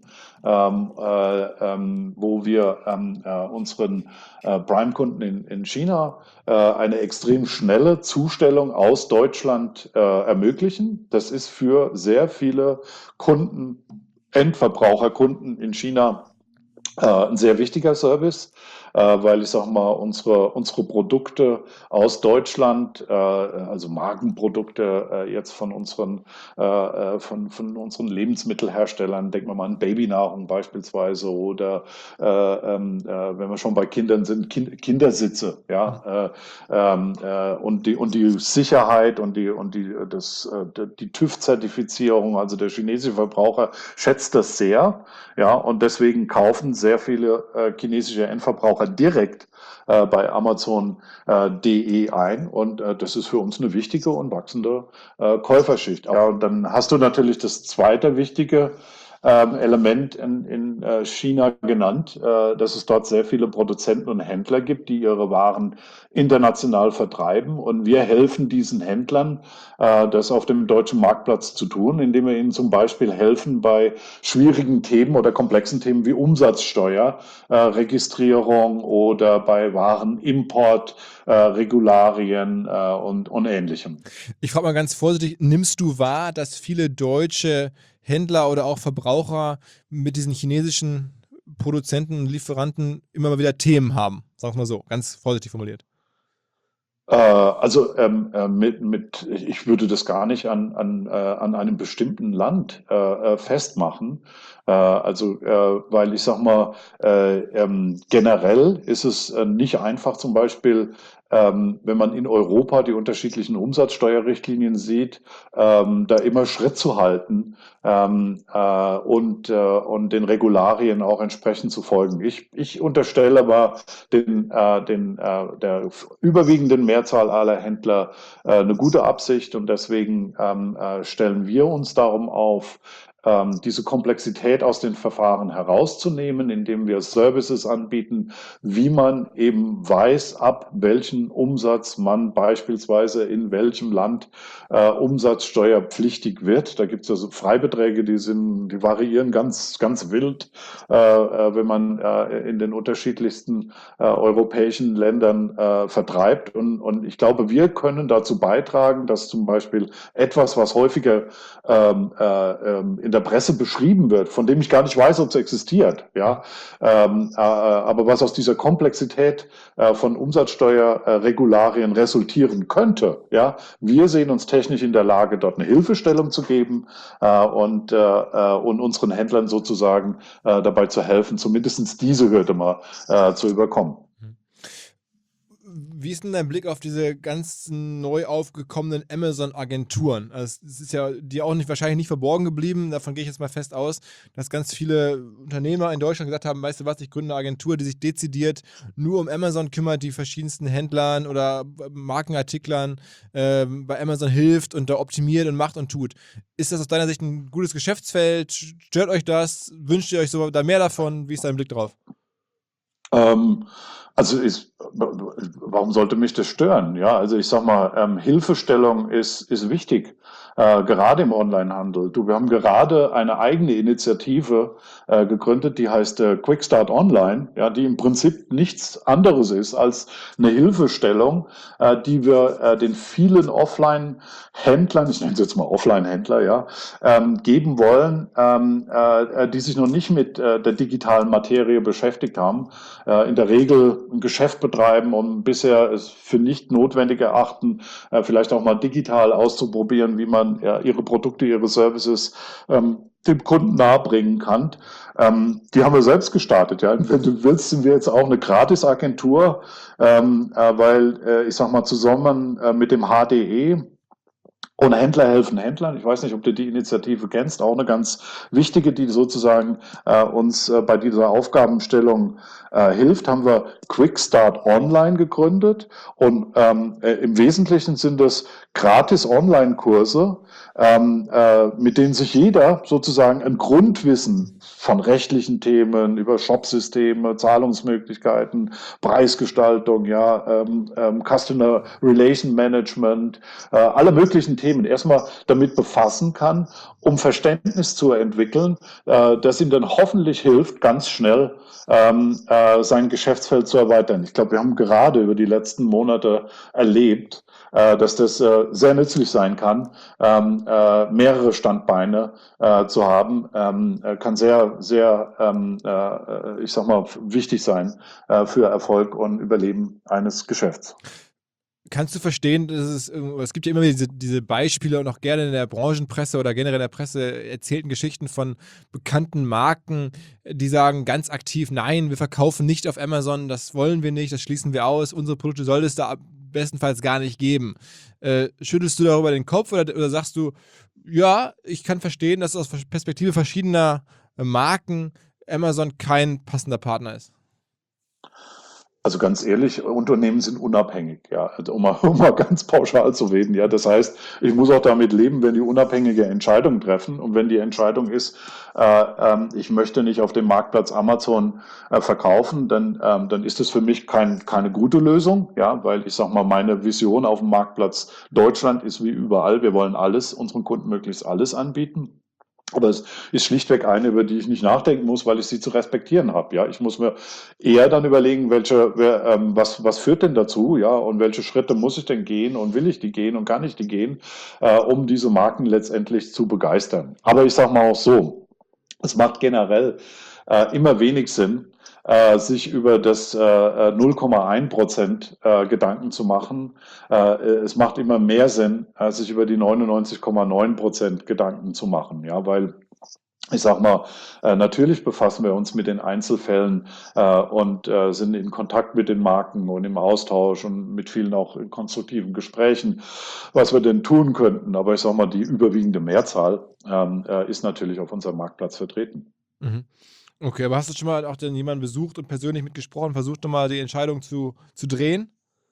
wo wir unseren Prime-Kunden in China eine extrem schnelle Zustellung aus Deutschland ermöglichen. Das ist für sehr viele Kunden, Endverbraucherkunden in China ein sehr wichtiger Service, weil ich sage mal, unsere Produkte aus Deutschland, also Markenprodukte jetzt von unseren Lebensmittelherstellern, denken wir mal an Babynahrung beispielsweise oder wenn wir schon bei Kindern sind, Kindersitze, ja, und die Sicherheit und die TÜV-Zertifizierung, also der chinesische Verbraucher schätzt das sehr. Ja, und deswegen kaufen sehr viele chinesische Endverbraucher direkt bei Amazon.de ein und das ist für uns eine wichtige und wachsende Käuferschicht. Ja, und dann hast du natürlich das zweite wichtige Element in China genannt, dass es dort sehr viele Produzenten und Händler gibt, die ihre Waren international vertreiben. Und wir helfen diesen Händlern, das auf dem deutschen Marktplatz zu tun, indem wir ihnen zum Beispiel helfen bei schwierigen Themen oder komplexen Themen wie Umsatzsteuer, Registrierung oder bei Warenimport, Regularien und Ähnlichem. Ich frage mal ganz vorsichtig, nimmst du wahr, dass viele deutsche Händler oder auch Verbraucher mit diesen chinesischen Produzenten und Lieferanten immer mal wieder Themen haben? Sagen wir mal so, ganz vorsichtig formuliert. Also ich würde das gar nicht an einem bestimmten Land festmachen. Weil ich sag mal, generell ist es nicht einfach, zum Beispiel, wenn man in Europa die unterschiedlichen Umsatzsteuerrichtlinien sieht, da immer Schritt zu halten und den Regularien auch entsprechend zu folgen. Ich unterstelle aber der überwiegenden Mehrzahl aller Händler eine gute Absicht und deswegen stellen wir uns darum auf, diese Komplexität aus den Verfahren herauszunehmen, indem wir Services anbieten, wie man eben weiß, ab welchen Umsatz man beispielsweise in welchem Land umsatzsteuerpflichtig wird. Da gibt es also Freibeträge, die variieren ganz wild, wenn man in den unterschiedlichsten europäischen Ländern vertreibt. Und ich glaube, wir können dazu beitragen, dass zum Beispiel etwas, was häufiger in der Presse beschrieben wird, von dem ich gar nicht weiß, ob es existiert, ja, aber was aus dieser Komplexität von Umsatzsteuerregularien resultieren könnte, ja, wir sehen uns technisch in der Lage, dort eine Hilfestellung zu geben und unseren Händlern sozusagen dabei zu helfen, zumindest diese Hürde mal zu überkommen. Wie ist denn dein Blick auf diese ganzen neu aufgekommenen Amazon-Agenturen? Also es ist ja dir auch wahrscheinlich nicht verborgen geblieben, davon gehe ich jetzt mal fest aus, dass ganz viele Unternehmer in Deutschland gesagt haben, weißt du was, ich gründe eine Agentur, die sich dezidiert nur um Amazon kümmert, die verschiedensten Händlern oder Markenartiklern bei Amazon hilft und da optimiert und macht und tut. Ist das aus deiner Sicht ein gutes Geschäftsfeld? Stört euch das? Wünscht ihr euch da mehr davon? Wie ist dein Blick drauf? Ähm, warum sollte mich das stören? Ja, also ich sag mal, Hilfestellung ist wichtig, gerade im Onlinehandel. Wir haben gerade eine eigene Initiative gegründet, die heißt Quick Start Online, ja, die im Prinzip nichts anderes ist als eine Hilfestellung, die wir den vielen Offline-Händlern, ich nenne es jetzt mal Offline-Händler, ja, geben wollen, die sich noch nicht mit der digitalen Materie beschäftigt haben, in der Regel ein Geschäft betreiben und bisher es für nicht notwendig erachten, vielleicht auch mal digital auszuprobieren, wie man ihre Produkte, ihre Services dem Kunden nahebringen kann. Die haben wir selbst gestartet. Ja. Wenn du willst, sind wir jetzt auch eine Gratisagentur, weil ich sag mal zusammen mit dem HDE und Händler helfen Händlern. Ich weiß nicht, ob du die Initiative kennst, auch eine ganz wichtige, die sozusagen uns bei dieser Aufgabenstellung hilft, haben wir Quick Start Online gegründet und im Wesentlichen sind das gratis Online-Kurse, mit denen sich jeder sozusagen ein Grundwissen von rechtlichen Themen über Shopsysteme, Zahlungsmöglichkeiten, Preisgestaltung, ja, Customer Relation Management, alle möglichen Themen erstmal damit befassen kann, um Verständnis zu entwickeln, das ihm dann hoffentlich hilft, ganz schnell sein Geschäftsfeld zu erweitern. Ich glaube, wir haben gerade über die letzten Monate erlebt, dass das sehr nützlich sein kann, mehrere Standbeine zu haben, kann sehr, sehr, ich sag mal, wichtig sein für Erfolg und Überleben eines Geschäfts. Kannst du verstehen, es gibt ja immer diese Beispiele und auch gerne in der Branchenpresse oder generell in der Presse erzählten Geschichten von bekannten Marken, die sagen ganz aktiv, nein, wir verkaufen nicht auf Amazon, das wollen wir nicht, das schließen wir aus, unsere Produkte soll es da bestenfalls gar nicht geben. Schüttelst du darüber den Kopf oder sagst du, ja, ich kann verstehen, dass aus Perspektive verschiedener Marken Amazon kein passender Partner ist? Also ganz ehrlich, Unternehmen sind unabhängig, ja, also um mal ganz pauschal zu reden, ja. Das heißt, ich muss auch damit leben, wenn die unabhängige Entscheidung treffen und wenn die Entscheidung ist, ich möchte nicht auf dem Marktplatz Amazon verkaufen, dann ist das für mich keine gute Lösung, ja, weil ich sag mal, meine Vision auf dem Marktplatz Deutschland ist wie überall, wir wollen alles, unseren Kunden möglichst alles anbieten. Aber es ist schlichtweg eine, über die ich nicht nachdenken muss, weil ich sie zu respektieren habe. Ja, ich muss mir eher dann überlegen, was führt denn dazu, ja, und welche Schritte muss ich denn gehen und will ich die gehen und kann ich die gehen, um diese Marken letztendlich zu begeistern. Aber ich sage mal auch so, es macht generell immer wenig Sinn, sich über das 0,1% Gedanken zu machen. Es macht immer mehr Sinn, sich über die 99,9% Gedanken zu machen. Ja, weil ich sag mal, natürlich befassen wir uns mit den Einzelfällen und sind in Kontakt mit den Marken und im Austausch und mit vielen auch in konstruktiven Gesprächen, was wir denn tun könnten. Aber ich sag mal, die überwiegende Mehrzahl ist natürlich auf unserem Marktplatz vertreten. Mhm. Okay, aber hast du schon mal auch denn jemanden besucht und persönlich mitgesprochen, versucht nochmal die Entscheidung zu drehen?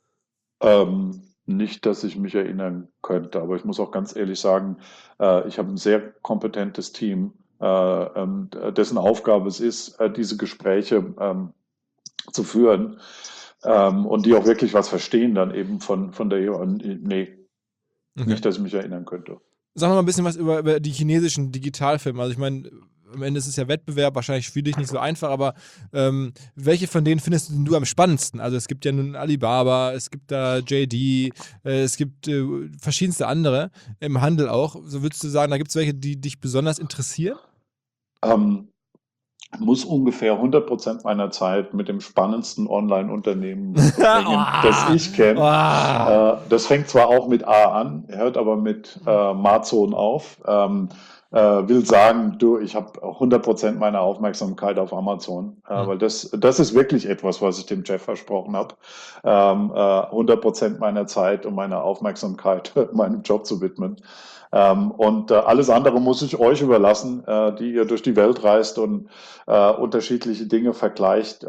Nicht, dass ich mich erinnern könnte, aber ich muss auch ganz ehrlich sagen, ich habe ein sehr kompetentes Team, dessen Aufgabe es ist, diese Gespräche zu führen und die auch wirklich was verstehen dann eben von der EU. Nee, Okay. nicht, dass ich mich erinnern könnte. Sag noch mal ein bisschen was über die chinesischen Digitalfilme. Also ich meine, am Ende ist es ja Wettbewerb, wahrscheinlich für dich nicht so einfach, aber welche von denen findest du am spannendsten? Also es gibt ja nun Alibaba, es gibt da JD, es gibt verschiedenste andere im Handel auch. So würdest du sagen, da gibt es welche, die dich besonders interessieren? Ähm, muss ungefähr 100% meiner Zeit mit dem spannendsten Online-Unternehmen verbringen, das ich kenne. Das fängt zwar auch mit A an, hört aber mit Amazon auf. Will sagen, ich habe 100% meiner Aufmerksamkeit auf Amazon, weil das ist wirklich etwas, was ich dem Jeff versprochen habe, 100% meiner Zeit und meiner Aufmerksamkeit meinem Job zu widmen. Und alles andere muss ich euch überlassen, die ihr durch die Welt reist und unterschiedliche Dinge vergleicht.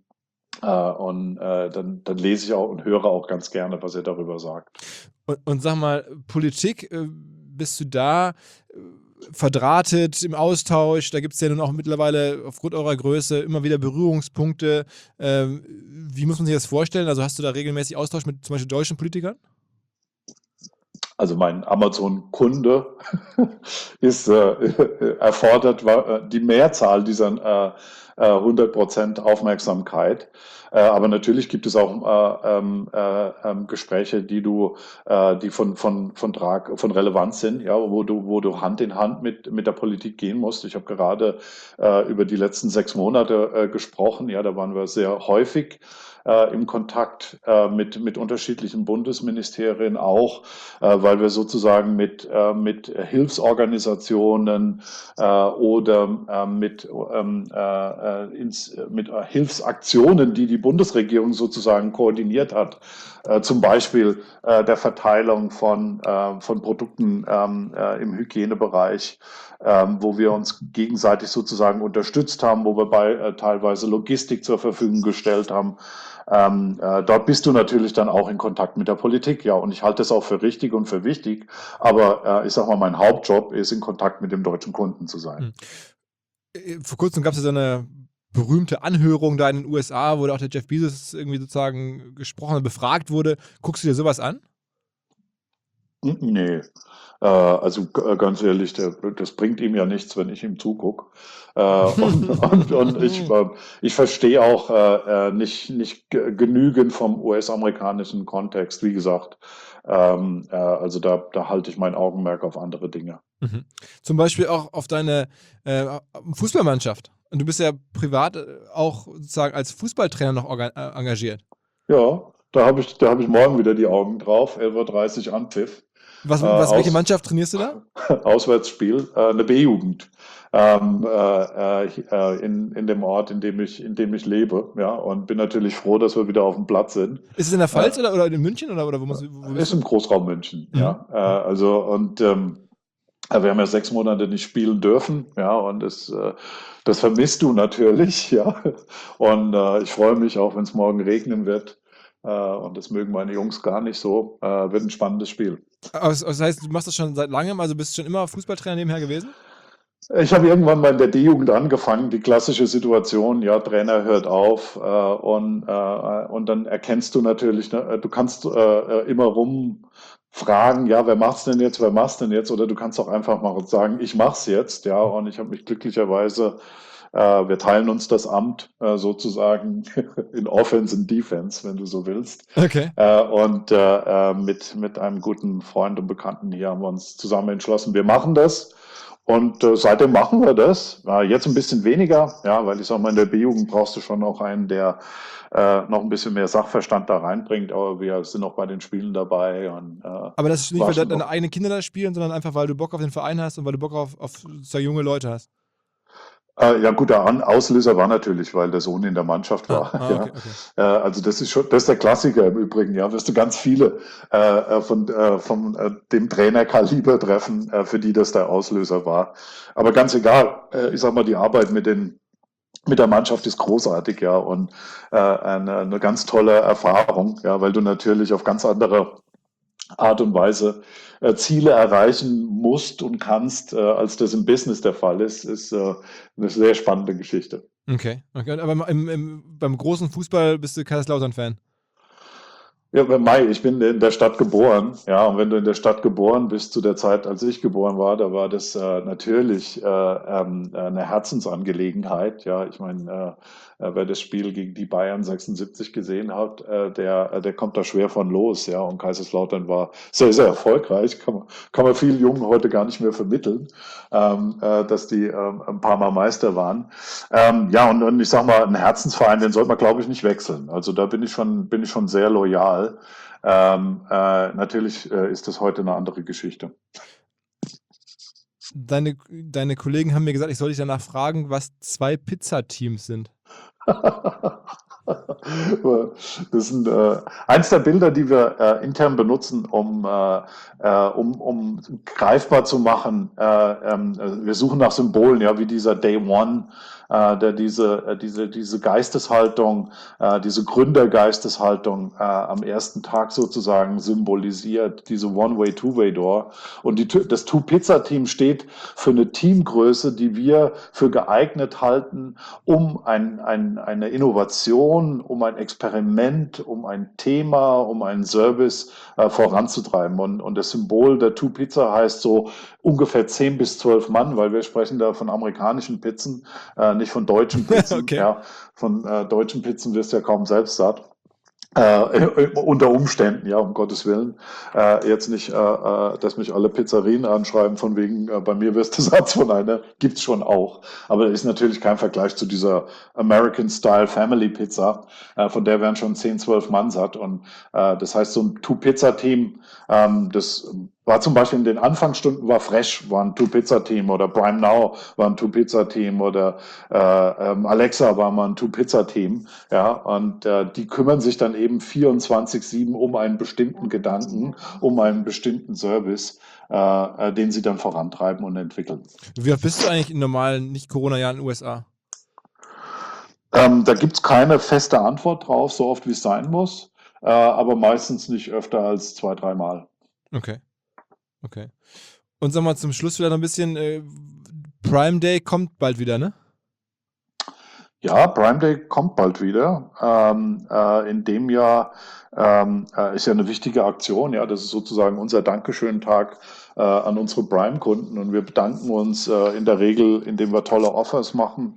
Dann lese ich auch und höre auch ganz gerne, was ihr darüber sagt. Und sag mal, Politik, bist du da verdrahtet im Austausch. Da gibt es ja nun auch mittlerweile aufgrund eurer Größe immer wieder Berührungspunkte. Wie muss man sich das vorstellen? Also hast du da regelmäßig Austausch mit zum Beispiel deutschen Politikern? Also mein Amazon-Kunde erfordert die Mehrzahl dieser 100% Aufmerksamkeit. Aber natürlich gibt es auch Gespräche, die von Relevanz sind, ja, wo du Hand in Hand mit der Politik gehen musst. Ich habe gerade über die letzten 6 Monate gesprochen. Ja, da waren wir sehr häufig im Kontakt mit unterschiedlichen Bundesministerien auch, weil wir sozusagen mit Hilfsorganisationen oder mit Hilfsaktionen, die Bundesregierung sozusagen koordiniert hat, zum Beispiel der Verteilung von Produkten im Hygienebereich, wo wir uns gegenseitig sozusagen unterstützt haben, wo wir teilweise Logistik zur Verfügung gestellt haben. Dort bist du natürlich dann auch in Kontakt mit der Politik, ja, und ich halte das auch für richtig und für wichtig, aber ich sag mal, mein Hauptjob ist, in Kontakt mit dem deutschen Kunden zu sein. Vor kurzem gab es ja so eine berühmte Anhörung da in den USA, wo da auch der Jeff Bezos irgendwie sozusagen gesprochen und befragt wurde. Guckst du dir sowas an? Nee, also ganz ehrlich, das bringt ihm ja nichts, wenn ich ihm zugucke. Und ich verstehe auch nicht genügend vom US-amerikanischen Kontext, wie gesagt. Also da halte ich mein Augenmerk auf andere Dinge. Mhm. Zum Beispiel auch auf deine Fußballmannschaft. Und du bist ja privat auch sozusagen als Fußballtrainer noch engagiert. Ja, da hab ich morgen wieder die Augen drauf. 11:30 Uhr Anpfiff. Welche Mannschaft trainierst du da? Auswärtsspiel, eine B-Jugend in dem Ort, in dem ich lebe, ja, und bin natürlich froh, dass wir wieder auf dem Platz sind. Ist es in der Pfalz oder in München oder wo ist im Großraum München, ja. Also und wir haben ja 6 Monate nicht spielen dürfen, ja, und das vermisst du natürlich, ja. Und ich freue mich auch, wenn es morgen regnen wird. Und das mögen meine Jungs gar nicht so. Wird ein spannendes Spiel. Also, das heißt, du machst das schon seit langem, also bist du schon immer Fußballtrainer nebenher gewesen? Ich habe irgendwann mal in der D-Jugend angefangen, die klassische Situation, ja, Trainer hört auf und dann erkennst du natürlich, ne, du kannst immer rumfragen, ja, wer macht's denn jetzt, oder du kannst auch einfach mal sagen, ich mach's jetzt, ja, und ich habe mich glücklicherweise, wir teilen uns das Amt sozusagen in Offense und Defense, wenn du so willst. Okay. Und mit einem guten Freund und Bekannten hier haben wir uns zusammen entschlossen, wir machen das. Und seitdem machen wir das. Jetzt ein bisschen weniger, ja, weil ich sag mal, in der B-Jugend brauchst du schon auch einen, der noch ein bisschen mehr Sachverstand da reinbringt. Aber wir sind auch bei den Spielen dabei. Aber das ist nicht, weil deine eigenen Kinder da spielen, sondern einfach, weil du Bock auf den Verein hast und weil du Bock auf junge Leute hast. Ja gut, der Auslöser war natürlich, weil der Sohn in der Mannschaft war. Okay. Also das ist der Klassiker im Übrigen. Ja, wirst du ganz viele von dem Trainerkaliber treffen, für die das der Auslöser war. Aber ganz egal. Ich sag mal, die Arbeit mit der Mannschaft ist großartig, ja, und eine ganz tolle Erfahrung, ja, weil du natürlich auf ganz andere Art und Weise Ziele erreichen musst und kannst, als das im Business der Fall ist eine sehr spannende Geschichte. Okay. Aber beim großen Fußball bist du Kaiserslautern-Fan? Ja, ich bin in der Stadt geboren, ja, und wenn du in der Stadt geboren bist, zu der Zeit, als ich geboren war, da war das natürlich eine Herzensangelegenheit, ja, ich meine, wer das Spiel gegen die Bayern 76 gesehen hat, der kommt da schwer von los, ja, und Kaiserslautern war sehr, sehr erfolgreich, kann man vielen Jungen heute gar nicht mehr vermitteln, dass die ein paar Mal Meister waren. Ja, und ich sag mal, ein Herzensverein, den sollte man, glaube ich, nicht wechseln. Also da bin ich schon sehr loyal. Natürlich ist das heute eine andere Geschichte. Deine Kollegen haben mir gesagt, ich soll dich danach fragen, was 2 Pizzateams sind. Das sind eins der Bilder, die wir intern benutzen, um greifbar zu machen. Wir suchen nach Symbolen, ja, wie dieser Day One der diese Geisteshaltung, diese Gründergeisteshaltung am ersten Tag sozusagen symbolisiert, diese One-Way, Two-Way-Door. Und das Two-Pizza-Team steht für eine Teamgröße, die wir für geeignet halten, um eine Innovation, um ein Experiment, um ein Thema, um einen Service voranzutreiben. Und das Symbol der Two-Pizza heißt so ungefähr 10 bis 12 Mann, weil wir sprechen da von amerikanischen Pizzen, nicht von deutschen Pizzen. Okay. Ja, von deutschen Pizzen wirst du ja kaum selbst satt. Unter Umständen, ja, um Gottes Willen. Jetzt nicht, dass mich alle Pizzerien anschreiben, von wegen, bei mir wirst du satt von einer, gibt's schon auch. Aber das ist natürlich kein Vergleich zu dieser American-Style Family Pizza, von der werden schon 10, 12 Mann satt. Und das heißt, so ein Two-Pizza-Team, das war zum Beispiel in den Anfangsstunden war Fresh, war ein Two-Pizza-Team, oder Prime Now war ein Two-Pizza-Team, oder Alexa war mal ein Two-Pizza-Team, ja, und die kümmern sich dann eben 24/7 um einen bestimmten Gedanken, um einen bestimmten Service, den sie dann vorantreiben und entwickeln. Wie oft bist du eigentlich in normalen Nicht-Corona-Jahren in den USA? Da gibt's keine feste Antwort drauf, so oft wie es sein muss, aber meistens nicht öfter als 2, 3 Mal. Okay. Okay. Und sag mal zum Schluss wieder noch ein bisschen, Prime Day kommt bald wieder, ne? Ja, Prime Day kommt bald wieder. In dem Jahr ist ja eine wichtige Aktion. Ja, das ist sozusagen unser Dankeschön-Tag an unsere Prime-Kunden. Und wir bedanken uns in der Regel, indem wir tolle Offers machen.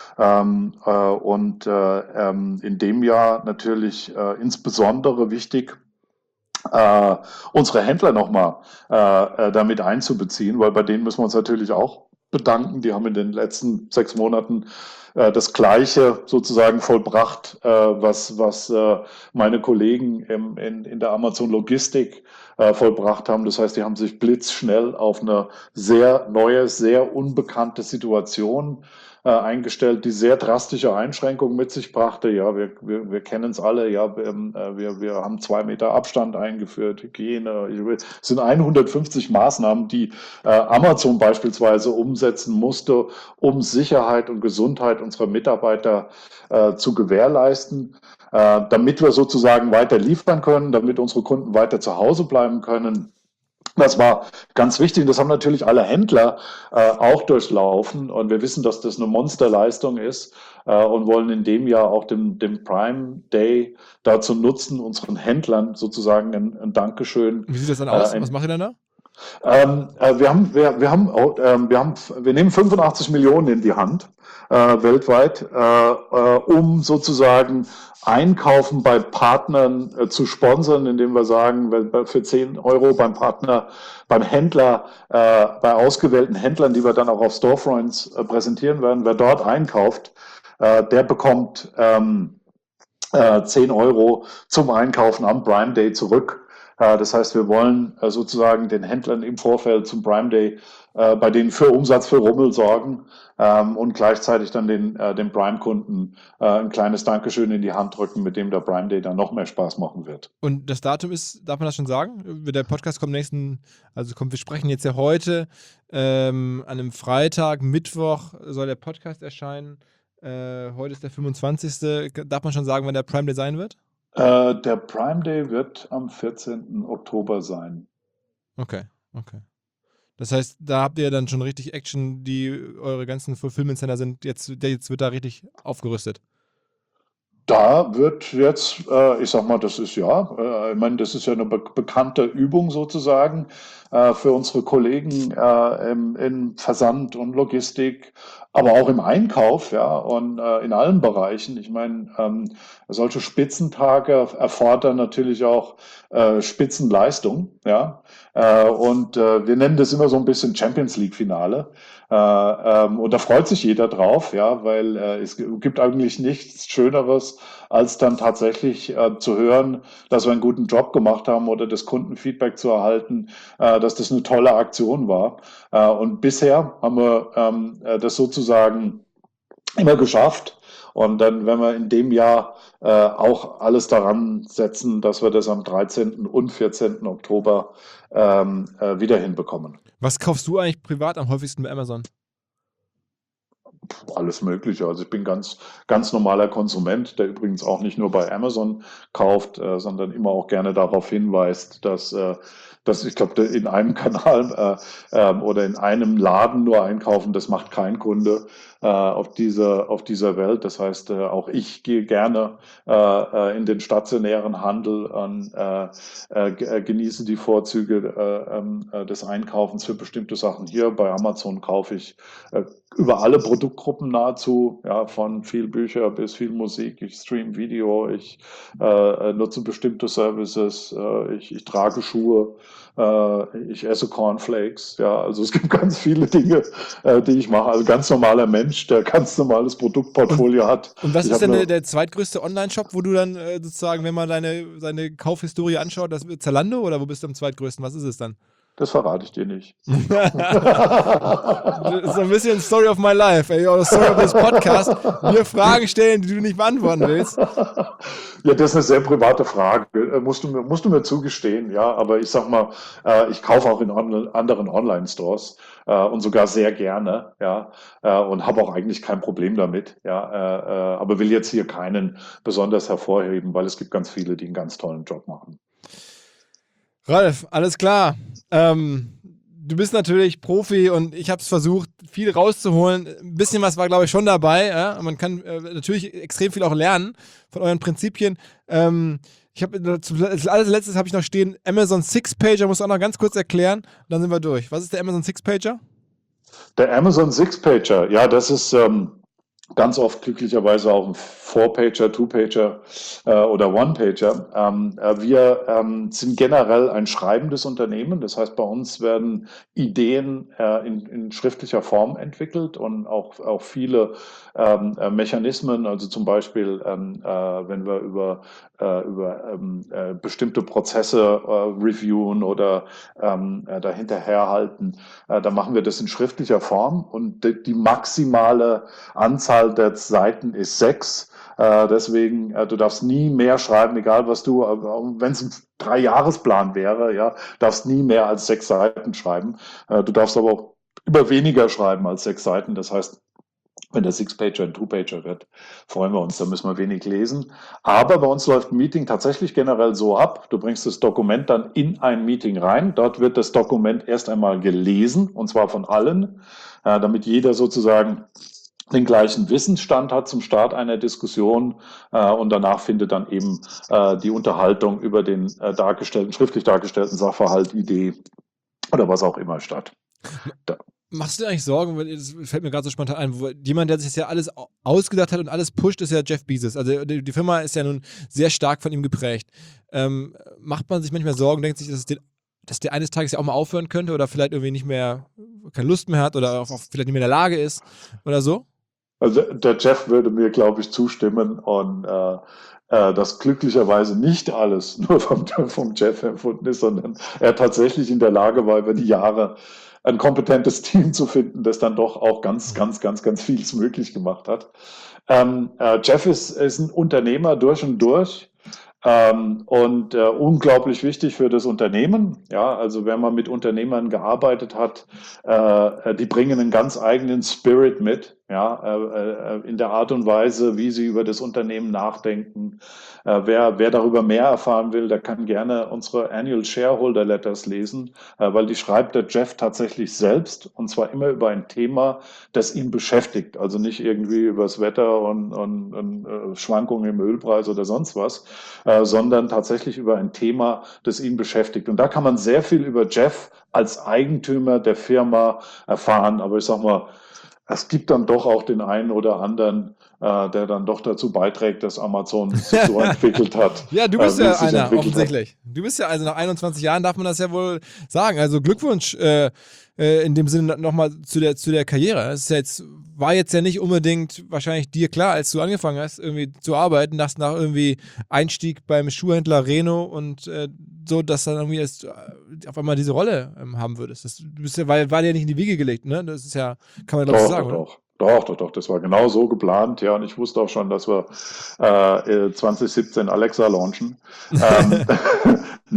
In dem Jahr natürlich insbesondere wichtig, unsere Händler nochmal damit einzubeziehen, weil bei denen müssen wir uns natürlich auch bedanken. Die haben in den letzten 6 Monaten das Gleiche sozusagen vollbracht, was meine Kollegen in der Amazon Logistik vollbracht haben. Das heißt, die haben sich blitzschnell auf eine sehr neue, sehr unbekannte Situation eingestellt, die sehr drastische Einschränkungen mit sich brachte. Ja, wir kennen es alle. Ja, wir haben 2 Meter Abstand eingeführt, Hygiene. Es sind 150 Maßnahmen, die Amazon beispielsweise umsetzen musste, um Sicherheit und Gesundheit unserer Mitarbeiter zu gewährleisten, damit wir sozusagen weiter liefern können, damit unsere Kunden weiter zu Hause bleiben können. Das war ganz wichtig. Das haben natürlich alle Händler auch durchlaufen. Und wir wissen, dass das eine Monsterleistung ist und wollen in dem Jahr auch den Prime Day dazu nutzen, unseren Händlern sozusagen ein Dankeschön. Wie sieht das dann aus? Was macht ihr dann da? Wir nehmen 85 Millionen in die Hand weltweit, um sozusagen Einkaufen bei Partnern zu sponsern, indem wir sagen, für 10 Euro beim Partner, beim Händler, bei ausgewählten Händlern, die wir dann auch auf Storefronts präsentieren werden, wer dort einkauft, der bekommt 10 Euro zum Einkaufen am Prime Day zurück. Das heißt, wir wollen sozusagen den Händlern im Vorfeld zum Prime Day bei denen für Umsatz, für Rummel sorgen und gleichzeitig dann den Prime-Kunden ein kleines Dankeschön in die Hand drücken, mit dem der Prime Day dann noch mehr Spaß machen wird. Und das Datum ist, darf man das schon sagen? Der Podcast kommt wir sprechen jetzt ja heute, an einem Freitag, Mittwoch soll der Podcast erscheinen. Heute ist der 25. Darf man schon sagen, wann der Prime Day sein wird? Der Prime Day wird am 14. Oktober sein. Okay. Das heißt, da habt ihr dann schon richtig Action, eure ganzen Fulfillment Center sind, jetzt wird da richtig aufgerüstet. Da wird jetzt, ich sag mal, das ist ich meine, das ist ja eine bekannte Übung sozusagen für unsere Kollegen in Versand und Logistik, aber auch im Einkauf, ja, und in allen Bereichen. Ich meine, solche Spitzentage erfordern natürlich auch Spitzenleistung, ja. Wir nennen das immer so ein bisschen Champions League Finale. Und da freut sich jeder drauf, ja, weil es gibt eigentlich nichts Schöneres, als dann tatsächlich zu hören, dass wir einen guten Job gemacht haben oder das Kundenfeedback zu erhalten, dass das eine tolle Aktion war. Und bisher haben wir das sozusagen immer geschafft. Und dann werden wir in dem Jahr auch alles daran setzen, dass wir das am 13. und 14. Oktober wieder hinbekommen. Was kaufst du eigentlich privat am häufigsten bei Amazon? Alles Mögliche. Also ich bin ganz normaler Konsument, der übrigens auch nicht nur bei Amazon kauft, sondern immer auch gerne darauf hinweist, dass ich glaube, in einem Kanal oder in einem Laden nur einkaufen, das macht kein Kunde auf dieser Welt. Das heißt, auch ich gehe gerne in den stationären Handel und genieße die Vorzüge des Einkaufens für bestimmte Sachen. Hier bei Amazon kaufe ich über alle Produktgruppen nahezu, ja, von viel Bücher bis viel Musik. Ich stream Video, ich nutze bestimmte Services, ich trage Schuhe, ich esse Cornflakes. Ja, also es gibt ganz viele Dinge, die ich mache. Also ganz normaler Mensch, der ganz normales Produktportfolio hat. Und was ist denn der zweitgrößte Online-Shop, wo du dann sozusagen, wenn man deine Kaufhistorie anschaut, das wird Zalando oder wo bist du am zweitgrößten? Was ist es dann? Das verrate ich dir nicht. Das ist so ein bisschen Story of my life, ey, oder Story of this Podcast. Mir Fragen stellen, die du nicht beantworten willst. Ja, das ist eine sehr private Frage. Musst du mir zugestehen, ja. Aber ich sag mal, ich kaufe auch in anderen Online-Stores und sogar sehr gerne, ja. Und habe auch eigentlich kein Problem damit, ja. Aber will jetzt hier keinen besonders hervorheben, weil es gibt ganz viele, die einen ganz tollen Job machen. Ralf, alles klar. Du bist natürlich Profi und ich habe es versucht, viel rauszuholen. Ein bisschen was war, glaube ich, schon dabei. Ja? Man kann natürlich extrem viel auch lernen von euren Prinzipien. Ich habe als letztes habe ich noch stehen, Amazon Six-Pager, muss auch noch ganz kurz erklären. Und dann sind wir durch. Was ist der Amazon Six-Pager? Der Amazon Six-Pager, ja, das ist ganz oft glücklicherweise auch ein Four-Pager, Two-Pager oder One-Pager. Wir sind generell ein schreibendes Unternehmen. Das heißt, bei uns werden Ideen in schriftlicher Form entwickelt und auch viele Mechanismen, also zum Beispiel, wenn wir über bestimmte Prozesse reviewen oder dahinterherhalten, dann machen wir das in schriftlicher Form und die maximale Anzahl der Seiten ist 6. Deswegen, du darfst nie mehr schreiben, egal was du, wenn es ein 3-Jahresplan wäre, ja, darfst nie mehr als 6 Seiten schreiben. Du darfst aber auch über weniger schreiben als 6 Seiten. Das heißt, wenn der Six-Pager ein Two-Pager wird, freuen wir uns, da müssen wir wenig lesen. Aber bei uns läuft ein Meeting tatsächlich generell so ab. Du bringst das Dokument dann in ein Meeting rein. Dort wird das Dokument erst einmal gelesen, und zwar von allen, damit jeder sozusagen den gleichen Wissensstand hat zum Start einer Diskussion und danach findet dann eben die Unterhaltung über den schriftlich dargestellten Sachverhalt, Idee oder was auch immer statt. Machst du dir eigentlich Sorgen, weil das fällt mir gerade so spontan ein, jemand, der sich das ja alles ausgedacht hat und alles pusht, ist ja Jeff Bezos. Also die Firma ist ja nun sehr stark von ihm geprägt. Macht man sich manchmal Sorgen, denkt sich, dass der eines Tages ja auch mal aufhören könnte oder vielleicht irgendwie nicht mehr, keine Lust mehr hat oder auch vielleicht nicht mehr in der Lage ist oder so? Also der Jeff würde mir, glaube ich, zustimmen und dass glücklicherweise nicht alles nur vom Jeff erfunden ist, sondern er tatsächlich in der Lage war, über die Jahre ein kompetentes Team zu finden, das dann doch auch ganz vieles möglich gemacht hat. Jeff ist ein Unternehmer durch und durch. Und unglaublich wichtig für das Unternehmen. Ja, also wenn man mit Unternehmern gearbeitet hat, die bringen einen ganz eigenen Spirit mit, ja, in der Art und Weise, wie sie über das Unternehmen nachdenken. Wer darüber mehr erfahren will, der kann gerne unsere Annual Shareholder Letters lesen, weil die schreibt der Jeff tatsächlich selbst, und zwar immer über ein Thema, das ihn beschäftigt. Also nicht irgendwie über das Wetter und Schwankungen im Ölpreis oder sonst was, sondern tatsächlich über ein Thema, das ihn beschäftigt. Und da kann man sehr viel über Jeff als Eigentümer der Firma erfahren. Aber ich sag mal, es gibt dann doch auch den einen oder anderen, der dann doch dazu beiträgt, dass Amazon sich so entwickelt hat. Ja, du bist ja einer, offensichtlich. Du bist ja, also nach 21 Jahren darf man das ja wohl sagen. Also Glückwunsch in dem Sinne nochmal zu der Karriere. Es ist war jetzt ja nicht unbedingt wahrscheinlich dir klar, als du angefangen hast, irgendwie zu arbeiten, dass nach irgendwie Einstieg beim Schuhhändler Reno und so, dass dann irgendwie auf einmal diese Rolle haben würdest. Du bist ja, war dir nicht in die Wiege gelegt, ne? Das ist ja, kann man glaube ich sagen, oder? Doch, das war genau so geplant, ja, und ich wusste auch schon, dass wir 2017 Alexa launchen.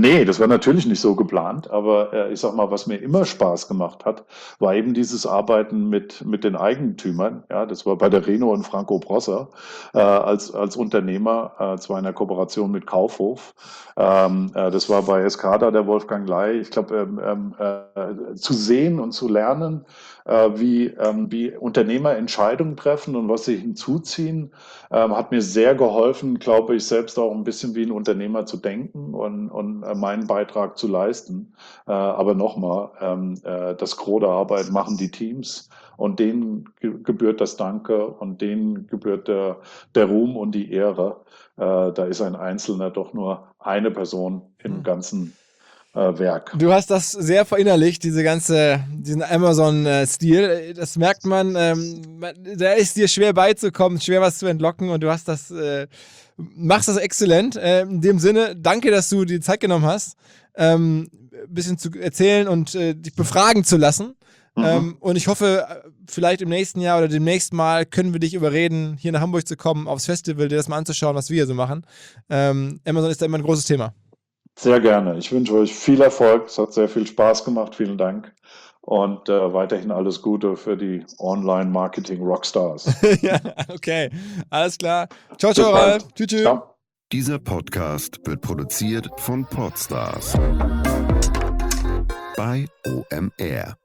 Nee, das war natürlich nicht so geplant, aber ich sag mal, was mir immer Spaß gemacht hat, war eben dieses Arbeiten mit den Eigentümern. Ja, das war bei der Reno und Franco Prosser als Unternehmer, zwar in der Kooperation mit Kaufhof. Das war bei Escada der Wolfgang Ley. Ich glaube, zu sehen und zu lernen, wie Unternehmer Entscheidungen treffen und was sie hinzuziehen, hat mir sehr geholfen, glaube ich, selbst auch ein bisschen wie ein Unternehmer zu denken und meinen Beitrag zu leisten. Aber nochmal, das Gros der Arbeit machen die Teams und denen gebührt das Danke und denen gebührt der Ruhm und die Ehre. Da ist ein Einzelner doch nur eine Person im ganzen Werk. Du hast das sehr verinnerlicht, diesen Amazon-Stil. Das merkt man, da ist dir schwer beizukommen, schwer was zu entlocken und du hast machst das exzellent. In dem Sinne, danke, dass du die Zeit genommen hast, ein bisschen zu erzählen und dich befragen zu lassen. Und ich hoffe, vielleicht im nächsten Jahr oder demnächst mal können wir dich überreden, hier nach Hamburg zu kommen, aufs Festival, dir das mal anzuschauen, was wir hier so machen. Amazon ist da immer ein großes Thema. Sehr gerne. Ich wünsche euch viel Erfolg. Es hat sehr viel Spaß gemacht. Vielen Dank. Und weiterhin alles Gute für die Online-Marketing-Rockstars. Ja, okay. Alles klar. Ciao, ciao, Ralf. Tschüss. Ciao. Dieser Podcast wird produziert von Podstars bei OMR.